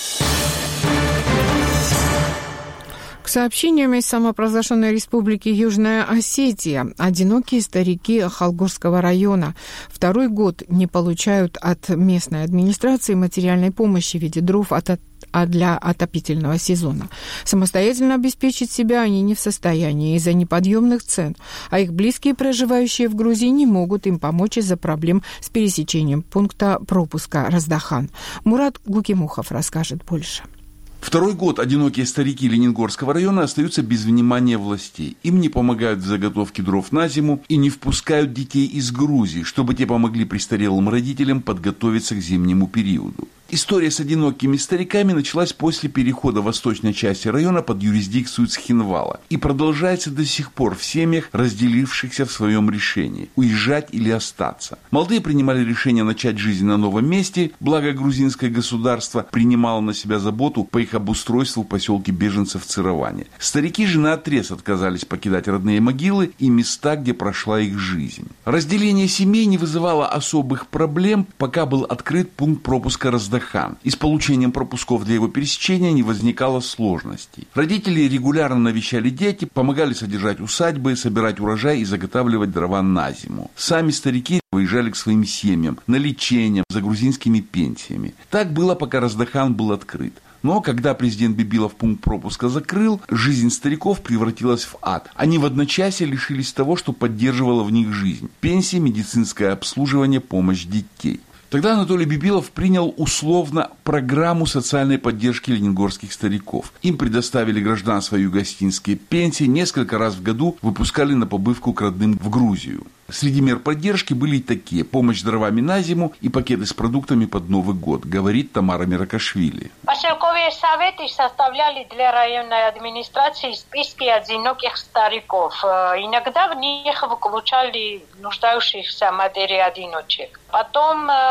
К сообщениям из самопровозглашенной республики Южная Осетия одинокие старики Халгорского района второй год не получают от местной администрации материальной помощи в виде дров от а для отопительного сезона. Самостоятельно обеспечить себя они не в состоянии из-за неподъемных цен, а их близкие, проживающие в Грузии, не могут им помочь из-за проблем с пересечением пункта пропуска Раздахан. Мурат Гукимухов расскажет больше. Второй год одинокие старики Ленингорского района остаются без внимания властей. Им не помогают в заготовке дров на зиму и не впускают детей из Грузии, чтобы те помогли престарелым родителям подготовиться к зимнему периоду. История с одинокими стариками началась после перехода восточной части района под юрисдикцию Цхинвала и продолжается до сих пор в семьях, разделившихся в своем решении – уезжать или остаться. Молодые принимали решение начать жизнь на новом месте, благо грузинское государство принимало на себя заботу по их обустройству в поселке беженцев Цироване. Старики же наотрез отказались покидать родные могилы и места, где прошла их жизнь. Разделение семей не вызывало особых проблем, пока был открыт пункт пропуска Раздахан. И с получением пропусков для его пересечения не возникало сложностей. Родители регулярно навещали дети, помогали содержать усадьбы, собирать урожай и заготавливать дрова на зиму. Сами старики выезжали к своим семьям на лечение, за грузинскими пенсиями. Так было, пока Раздахан был открыт. Но когда президент Бибилов пункт пропуска закрыл, жизнь стариков превратилась в ад. Они в одночасье лишились того, что поддерживало в них жизнь – пенсии, медицинское обслуживание, помощь детей. Тогда Анатолий Бибилов принял условно программу социальной поддержки ленингорских стариков. Им предоставили гражданство и югостинские пенсии, несколько раз в году выпускали на побывку к родным в Грузию. Среди мер поддержки были и такие: помощь дровами на зиму и пакеты с продуктами под Новый год, говорит Тамара Миракашвили. Поселковые советы составляли для районной администрации списки одиноких стариков. Иногда в них включали нуждающихся матерей-одиночек. Потом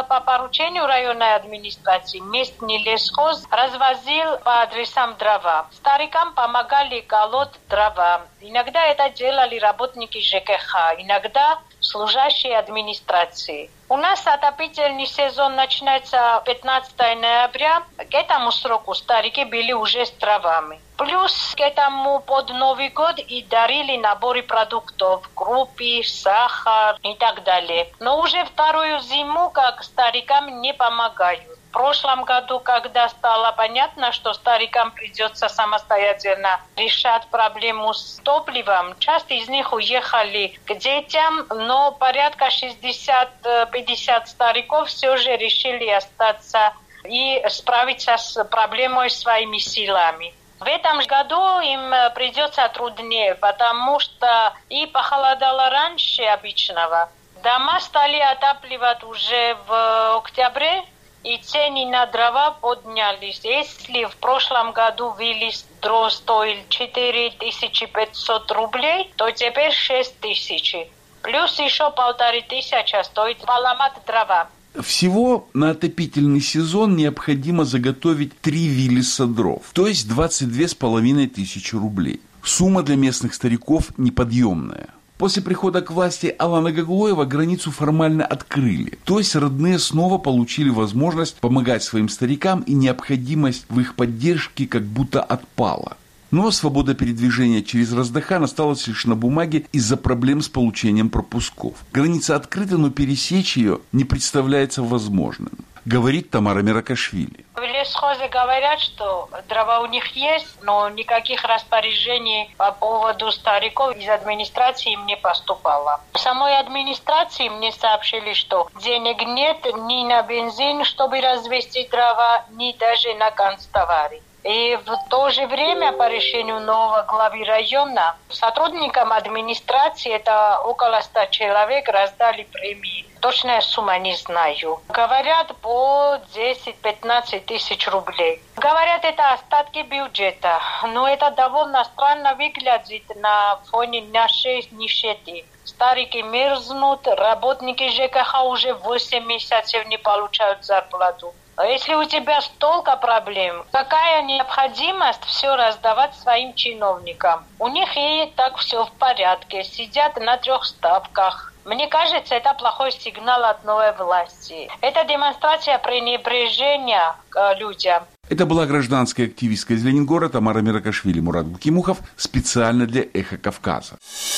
по поручению районной администрации местный лесхоз развозил по адресам дрова. Старикам помогали колоть дрова. Иногда это делали работники ЖКХ, иногда служащие администрации. У нас отопительный сезон начинается пятнадцатого ноября. К этому сроку старики были уже с дровами. Плюс к этому под Новый год и дарили наборы продуктов, крупы, сахар и так далее. Но уже вторую зиму, как старикам не помогают. В прошлом году, когда стало понятно, что старикам придется самостоятельно решать проблему с топливом, часть из них уехали к детям, но порядка шестьдесят-пятьдесят стариков все же решили остаться и справиться с проблемой своими силами. В этом году им придется труднее, потому что и похолодало раньше обычного. Дома стали отапливать уже в октябре, и цены на дрова поднялись. Если в прошлом году вились дров стоил четыре тысячи пятьсот рублей, то теперь шесть тысяч. Плюс еще полторы тысячи стоит поломать дрова. Всего на отопительный сезон необходимо заготовить три виллиса дров, то есть двадцать две с половиной тысячи рублей. Сумма для местных стариков неподъемная. После прихода к власти Алана Гаглоева границу формально открыли, то есть родные снова получили возможность помогать своим старикам, и необходимость в их поддержке как будто отпала. Но свобода передвижения через Раздахан осталась лишь на бумаге из-за проблем с получением пропусков. Граница открыта, но пересечь ее не представляется возможным, говорит Тамара Миракашвили. В лесхозе говорят, что дрова у них есть, но никаких распоряжений по поводу стариков из администрации им не поступало. В самой администрации мне сообщили, что денег нет ни на бензин, чтобы развезти дрова, ни даже на канцтовары. И в то же время по решению нового главы района сотрудникам администрации, это около ста человек, раздали премии. Точная сумма не знаю. Говорят, по десять-пятнадцать тысяч рублей. Говорят, это остатки бюджета. Но это довольно странно выглядит на фоне нашей нищеты. Старики мерзнут, работники ЖКХ уже восемь месяцев не получают зарплату. А если у тебя столько проблем, какая необходимость все раздавать своим чиновникам? У них и так все в порядке, сидят на трех ставках. Мне кажется, это плохой сигнал от новой власти. Это демонстрация пренебрежения к людям. Это была гражданская активистка из Ленинграда Тамара Миракашвили. Мурат Букимухов специально для «Эхо Кавказа».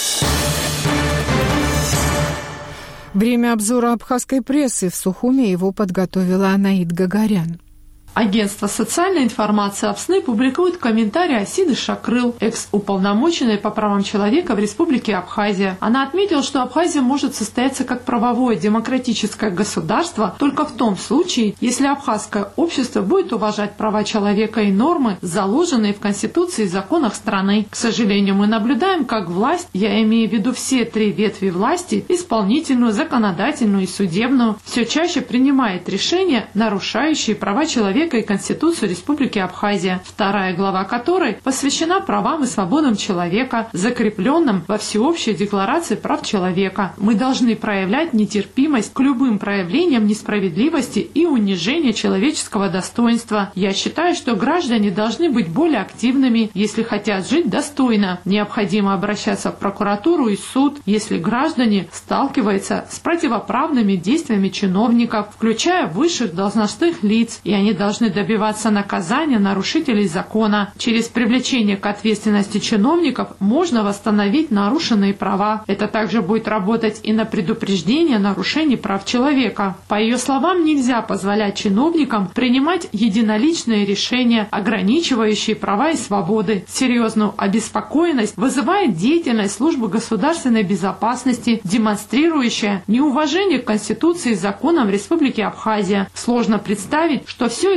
Время обзора абхазской прессы. В Сухуме его подготовила Анаид Гагарян. Агентство социальной информации АПСНы публикует комментарий Асиды Шакрыл, экс-уполномоченной по правам человека в Республике Абхазия. Она отметила, что Абхазия может состояться как правовое демократическое государство только в том случае, если абхазское общество будет уважать права человека и нормы, заложенные в Конституции и законах страны. К сожалению, мы наблюдаем, как власть, я имею в виду все три ветви власти, исполнительную, законодательную и судебную, все чаще принимает решения, нарушающие права человека и Конституцию Республики Абхазия, вторая глава которой посвящена правам и свободам человека, закрепленным во Всеобщей декларации прав человека. Мы должны проявлять нетерпимость к любым проявлениям несправедливости и унижения человеческого достоинства. Я считаю, что граждане должны быть более активными, если хотят жить достойно. Необходимо обращаться в прокуратуру и суд, если граждане сталкиваются с противоправными действиями чиновников, включая высших должностных лиц, и они должны должны добиваться наказания нарушителей закона. Через привлечение к ответственности чиновников можно восстановить нарушенные права. Это также будет работать и на предупреждение нарушений прав человека. По ее словам, нельзя позволять чиновникам принимать единоличные решения, ограничивающие права и свободы. Серьезную обеспокоенность вызывает деятельность службы государственной безопасности, демонстрирующая неуважение к Конституции и законам Республики Абхазия. Сложно представить, что все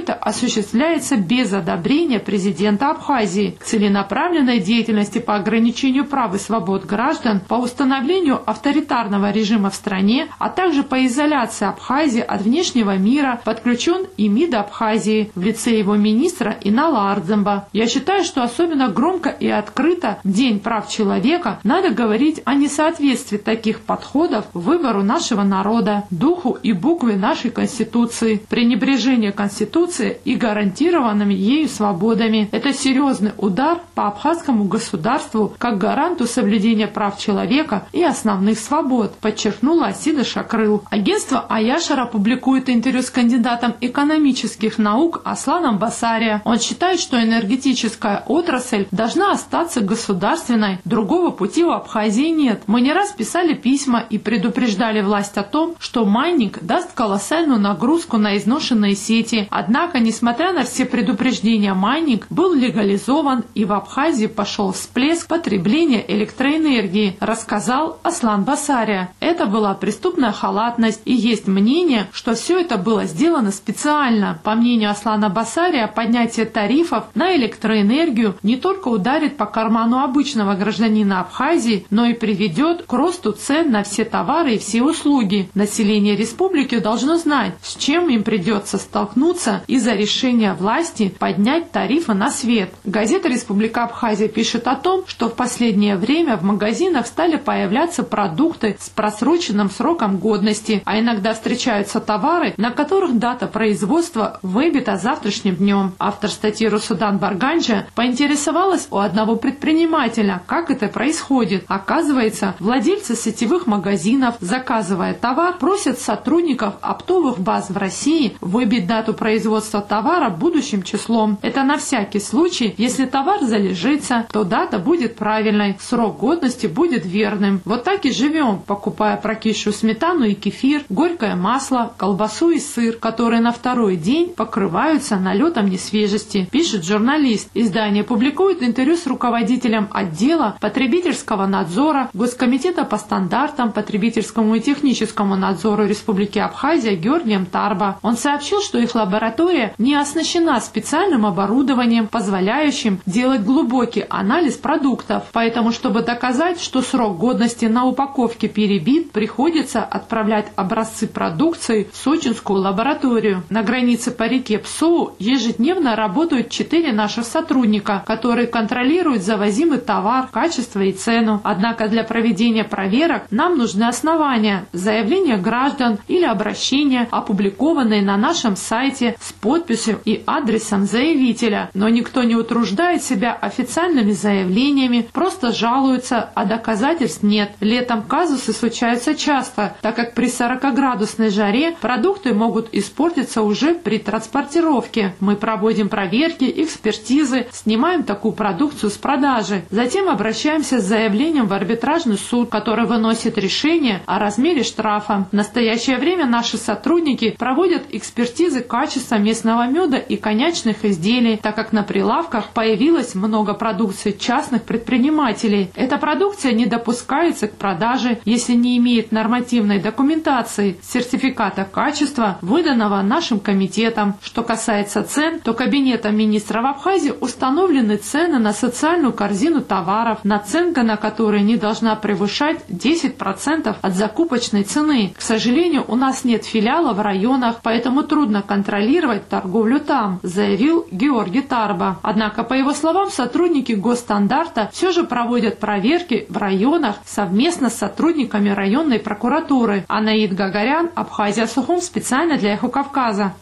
это осуществляется без одобрения президента Абхазии, целенаправленной деятельности по ограничению прав и свобод граждан, по установлению авторитарного режима в стране, а также по изоляции Абхазии от внешнего мира, подключен и МИД Абхазии в лице его министра Инала Ардземба. Я считаю, что особенно громко и открыто в День прав человека надо говорить о несоответствии таких подходов выбору нашего народа, духу и букве нашей Конституции, пренебрежение Конституции и гарантированными ею свободами. Это серьезный удар по абхазскому государству как гаранту соблюдения прав человека и основных свобод, подчеркнула Асида Шакрыл. Агентство Аяшара публикует интервью с кандидатом экономических наук Асланом Басария. Он считает, что энергетическая отрасль должна остаться государственной. Другого пути у Абхазии нет. Мы не раз писали письма и предупреждали власть о том, что майнинг даст колоссальную нагрузку на изношенные сети. Однако, несмотря на все предупреждения, майнинг был легализован, и в Абхазии пошел всплеск потребления электроэнергии, рассказал Аслан Басария. Это была преступная халатность, и есть мнение, что все это было сделано специально. По мнению Аслана Басария, поднятие тарифов на электроэнергию не только ударит по карману обычного гражданина Абхазии, но и приведет к росту цен на все товары и все услуги. Население республики должно знать, с чем им придется столкнуться из-за решения власти поднять тарифы на свет. Газета «Республика Абхазия» пишет о том, что в последнее время в магазинах стали появляться продукты с просроченным сроком годности, а иногда встречаются товары, на которых дата производства выбита завтрашним днем. Автор статьи Русудан Барганджа поинтересовалась у одного предпринимателя, как это происходит. Оказывается, владельцы сетевых магазинов, заказывая товар, просят сотрудников оптовых баз в России выбить дату производства товара будущим числом. Это на всякий случай, если товар залежится, то дата будет правильной, срок годности будет верным. Вот так и живем, покупая прокисшую сметану и кефир, горькое масло, колбасу и сыр, которые на второй день покрываются налетом несвежести, пишет журналист. Издание публикует интервью с руководителем отдела потребительского надзора Госкомитета по стандартам, потребительскому и техническому надзору Республики Абхазия Георгием Тарба. Он сообщил, что их лаборатория не оснащена специальным оборудованием, позволяющим делать глубокий анализ продуктов. Поэтому, чтобы доказать, что срок годности на упаковке перебит, приходится отправлять образцы продукции в сочинскую лабораторию. На границе по реке Псоу ежедневно работают четыре наших сотрудника, которые контролируют завозимый товар, качество и цену. Однако для проведения проверок нам нужны основания, заявления граждан или обращения, опубликованные на нашем сайте с подписью и адресом заявителя. Но никто не утруждает себя официальными заявлениями, просто жалуются, а доказательств нет. Летом казусы случаются часто, так как при сорокаградусной жаре продукты могут испортиться уже при транспортировке. Мы проводим проверки, экспертизы, снимаем такую продукцию с продажи. Затем обращаемся с заявлением в арбитражный суд, который выносит решение о размере штрафа. В настоящее время наши сотрудники проводят экспертизы качества местного меда и коньячных изделий, так как на прилавках появилось много продукции частных предпринимателей. Эта продукция не допускается к продаже, если не имеет нормативной документации, сертификата качества, выданного нашим комитетом. Что касается цен, то Кабинетом министров Абхазии установлены цены на социальную корзину товаров, наценка на которые не должна превышать десять процентов от закупочной цены. К сожалению, у нас нет филиала в районах, поэтому трудно контролировать торговлю там, заявил Георгий Тарба. Однако, по его словам, сотрудники госстандарта все же проводят проверки в районах совместно с сотрудниками районной прокуратуры. Анаид Гагарян, Абхазия Сухум, специально для Эхо Кавказа.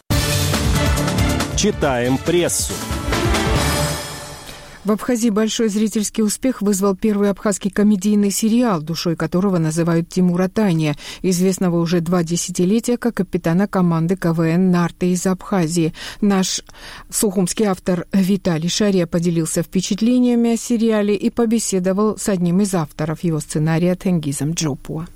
Читаем прессу. В Абхазии большой зрительский успех вызвал первый абхазский комедийный сериал, душой которого называют Тимура Тания, известного уже два десятилетия как капитана команды КВН «Нарты» из Абхазии. Наш сухумский автор Виталий Шария поделился впечатлениями о сериале и побеседовал с одним из авторов его сценария Тенгизом Джопуа.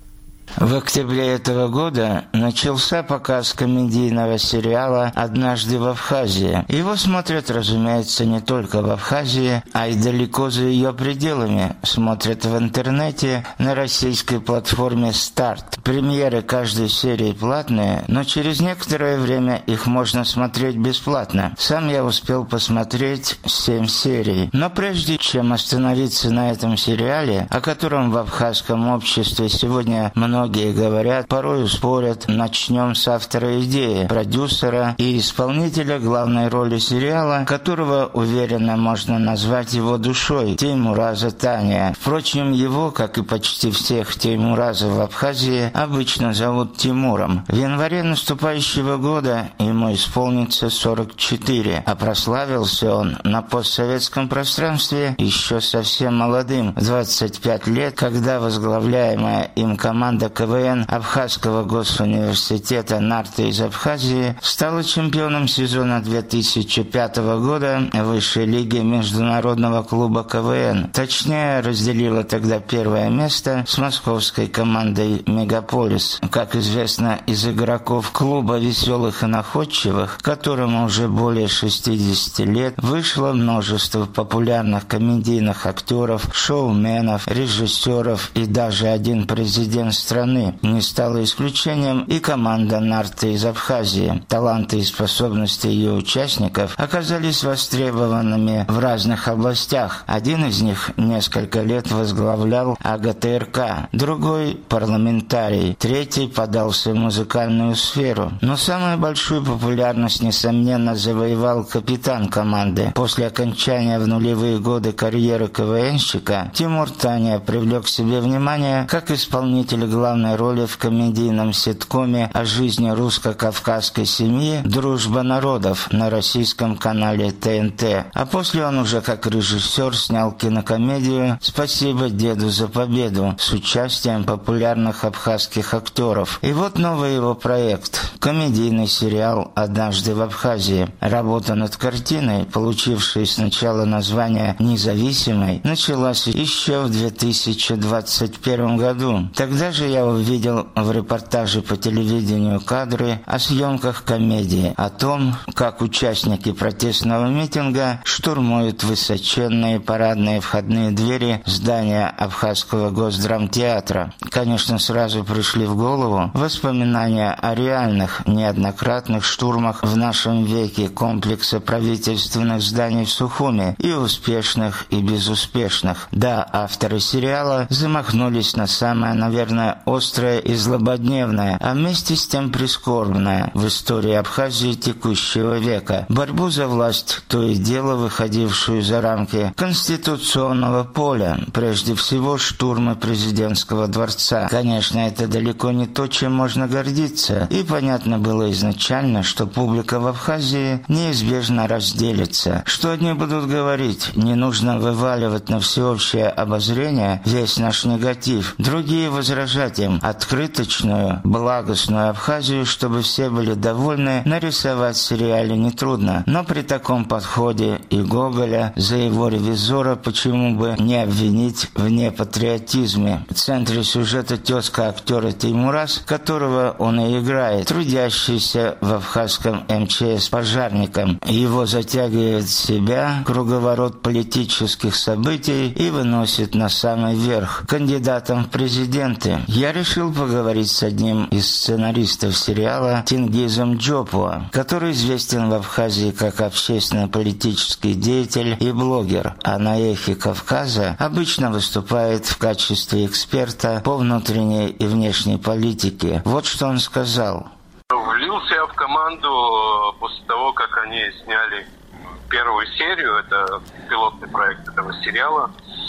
В октябре этого года начался показ комедийного сериала «Однажды в Абхазии». Его смотрят, разумеется, не только в Абхазии, а и далеко за ее пределами. Смотрят в интернете на российской платформе «Старт». Премьеры каждой серии платные, но через некоторое время их можно смотреть бесплатно. Сам я успел посмотреть семь серий. Но прежде чем остановиться на этом сериале, о котором в абхазском обществе сегодня много Многие говорят, порою спорят, начнем с автора идеи, продюсера и исполнителя главной роли сериала, которого уверенно можно назвать его душой, Теймураза Тания. Впрочем, его, как и почти всех Теймуразов в Абхазии, обычно зовут Тимуром. В январе наступающего года ему исполнится сорок четыре, а прославился он на постсоветском пространстве еще совсем молодым, двадцать пять лет, когда возглавляемая им команда КВН Абхазского госуниверситета «Нарты» из Абхазии стала чемпионом сезона две тысячи пятого года высшей лиги международного клуба КВН. Точнее, разделила тогда первое место с московской командой «Мегаполис». Как известно, из игроков клуба веселых и находчивых, которому уже более шестидесяти лет, вышло множество популярных комедийных актеров, шоуменов, режиссеров и даже один президент страны. Не стало исключением и команда «Нарты» из Абхазии. Таланты и способности ее участников оказались востребованными в разных областях. Один из них несколько лет возглавлял АГТРК, другой – парламентарий, третий подался в музыкальную сферу. Но самую большую популярность, несомненно, завоевал капитан команды. После окончания в нулевые годы карьеры КВНщика Тимур Таня привлек к себе внимание как исполнитель главной роли в комедийном ситкоме о жизни русско-кавказской семьи «Дружба народов» на российском канале ТНТ. А после он уже как режиссер снял кинокомедию «Спасибо деду за победу» с участием популярных абхазских актеров. И вот новый его проект – комедийный сериал «Однажды в Абхазии». Работа над картиной, получившей сначала название «Независимой», началась еще в две тысячи двадцать первом году. Тогда же я увидел в репортаже по телевидению кадры о съемках комедии, о том, как участники протестного митинга штурмуют высоченные парадные входные двери здания Абхазского госдрамтеатра. Конечно, сразу пришли в голову воспоминания о реальных, неоднократных штурмах в нашем веке комплекса правительственных зданий в Сухуми, и успешных, и безуспешных. Да, авторы сериала замахнулись на самое, наверное, острое и злободневное, а вместе с тем прискорбное в истории Абхазии текущего века. Борьбу за власть, то и дело выходившую за рамки конституционного поля, прежде всего штурмы президентского дворца. Конечно, это далеко не то, чем можно гордиться, и понятно было изначально, что публика в Абхазии неизбежно разделится. Что одни будут говорить, не нужно вываливать на всеобщее обозрение весь наш негатив, другие возражать им, открыточную, благостную Абхазию, чтобы все были довольны, нарисовать в сериале нетрудно. Но при таком подходе и Гоголя за его ревизора почему бы не обвинить в непатриотизме. В центре сюжета тезка актера Теймураз, которого он и играет, трудящийся в абхазском эм че эс пожарником. Его затягивает в себя круговорот политических событий и выносит на самый верх кандидатом в президенты. Я решил поговорить с одним из сценаристов сериала Тенгизом Джопуа, который известен в Абхазии как общественно-политический деятель и блогер, а на «Эхе Кавказа» обычно выступает в качестве эксперта по внутренней и внешней политике. Вот что он сказал. Влился я в команду после того, как они сняли первую серию, это пилотный проект этого сериала.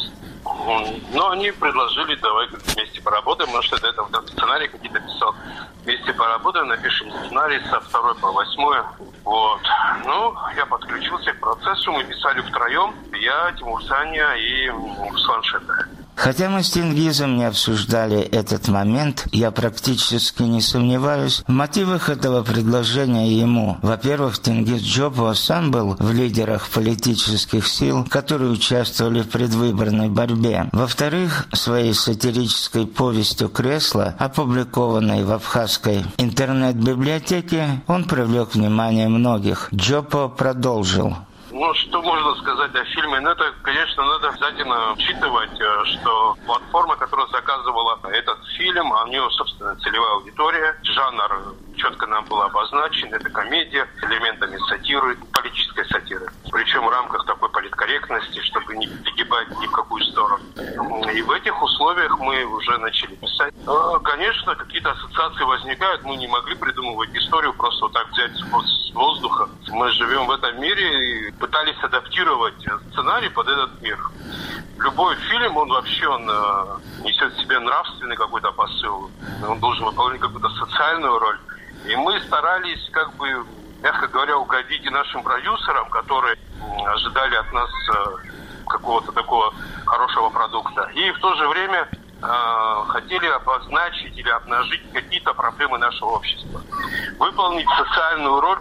Но они предложили, давай вместе поработаем, потому что до этого сценарий какие-то писал. Вместе поработаем, напишем сценарий со второй по восьмую. Вот. Ну, я подключился к процессу, мы писали втроем. Я, Тимур Таня и Руслан Шета. Хотя мы с Тенгизом не обсуждали этот момент, я практически не сомневаюсь в мотивах этого предложения ему. Во-первых, Тенгиз Джопо сам был в лидерах политических сил, которые участвовали в предвыборной борьбе. Во-вторых, своей сатирической повестью «Кресло», опубликованной в абхазской интернет-библиотеке, он привлек внимание многих. Джопо продолжил. Ну, что можно сказать о фильме? Ну, это, конечно, надо обязательно учитывать, что платформа, которая заказывала этот фильм, у нее, собственно, целевая аудитория, жанр четко нам был обозначен, это комедия с элементами сатиры, политической сатиры. Причем в рамках такой политкорректности, чтобы не перегибать ни в какую сторону. И в этих условиях мы уже начали писать. Конечно, какие-то ассоциации возникают, мы не могли придумывать историю, просто вот так взять с воздуха. Мы живем в этом мире и пытались адаптировать сценарий под этот мир. Любой фильм, он вообще он, несет в себе нравственный какой-то посыл. Он должен выполнять какую-то социальную роль. И мы старались, как бы, мягко говоря, угодить и нашим продюсерам, которые ожидали от нас какого-то такого хорошего продукта. И в то же время э, хотели обозначить или обнажить какие-то проблемы нашего общества. Выполнить социальную роль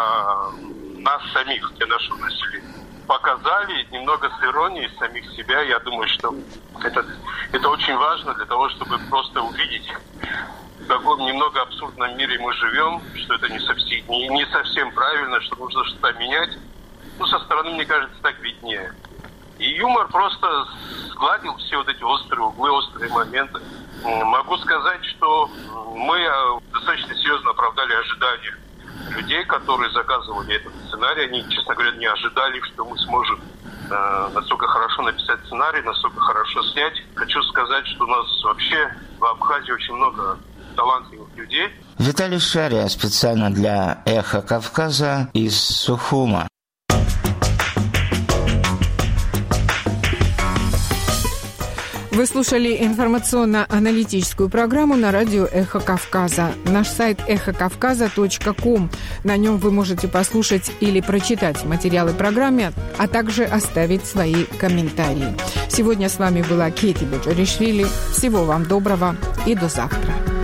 для нас самих, для нашего населения. Показали немного с иронией самих себя. Я думаю, что это, это очень важно для того, чтобы просто увидеть, в каком немного абсурдном мире мы живем, что это не совсем, не, не совсем правильно, что нужно что-то менять. Ну, со стороны, мне кажется, так виднее. И юмор просто сгладил все вот эти острые углы, острые моменты. Могу сказать, что мы достаточно серьезно оправдали ожидания людей, которые заказывали этот сценарий. Они, честно говоря, не ожидали, что мы сможем э, настолько хорошо написать сценарий, настолько хорошо снять. Хочу сказать, что у нас вообще в Абхазии очень много талантливых людей. Виталий Шария специально для «Эхо Кавказа» из Сухума. Вы слушали информационно-аналитическую программу на радио «Эхо Кавказа». Наш сайт эхо кавказа точка ком. На нем вы можете послушать или прочитать материалы программы, а также оставить свои комментарии. Сегодня с вами была Кети Беджаришвили. Всего вам доброго и до завтра.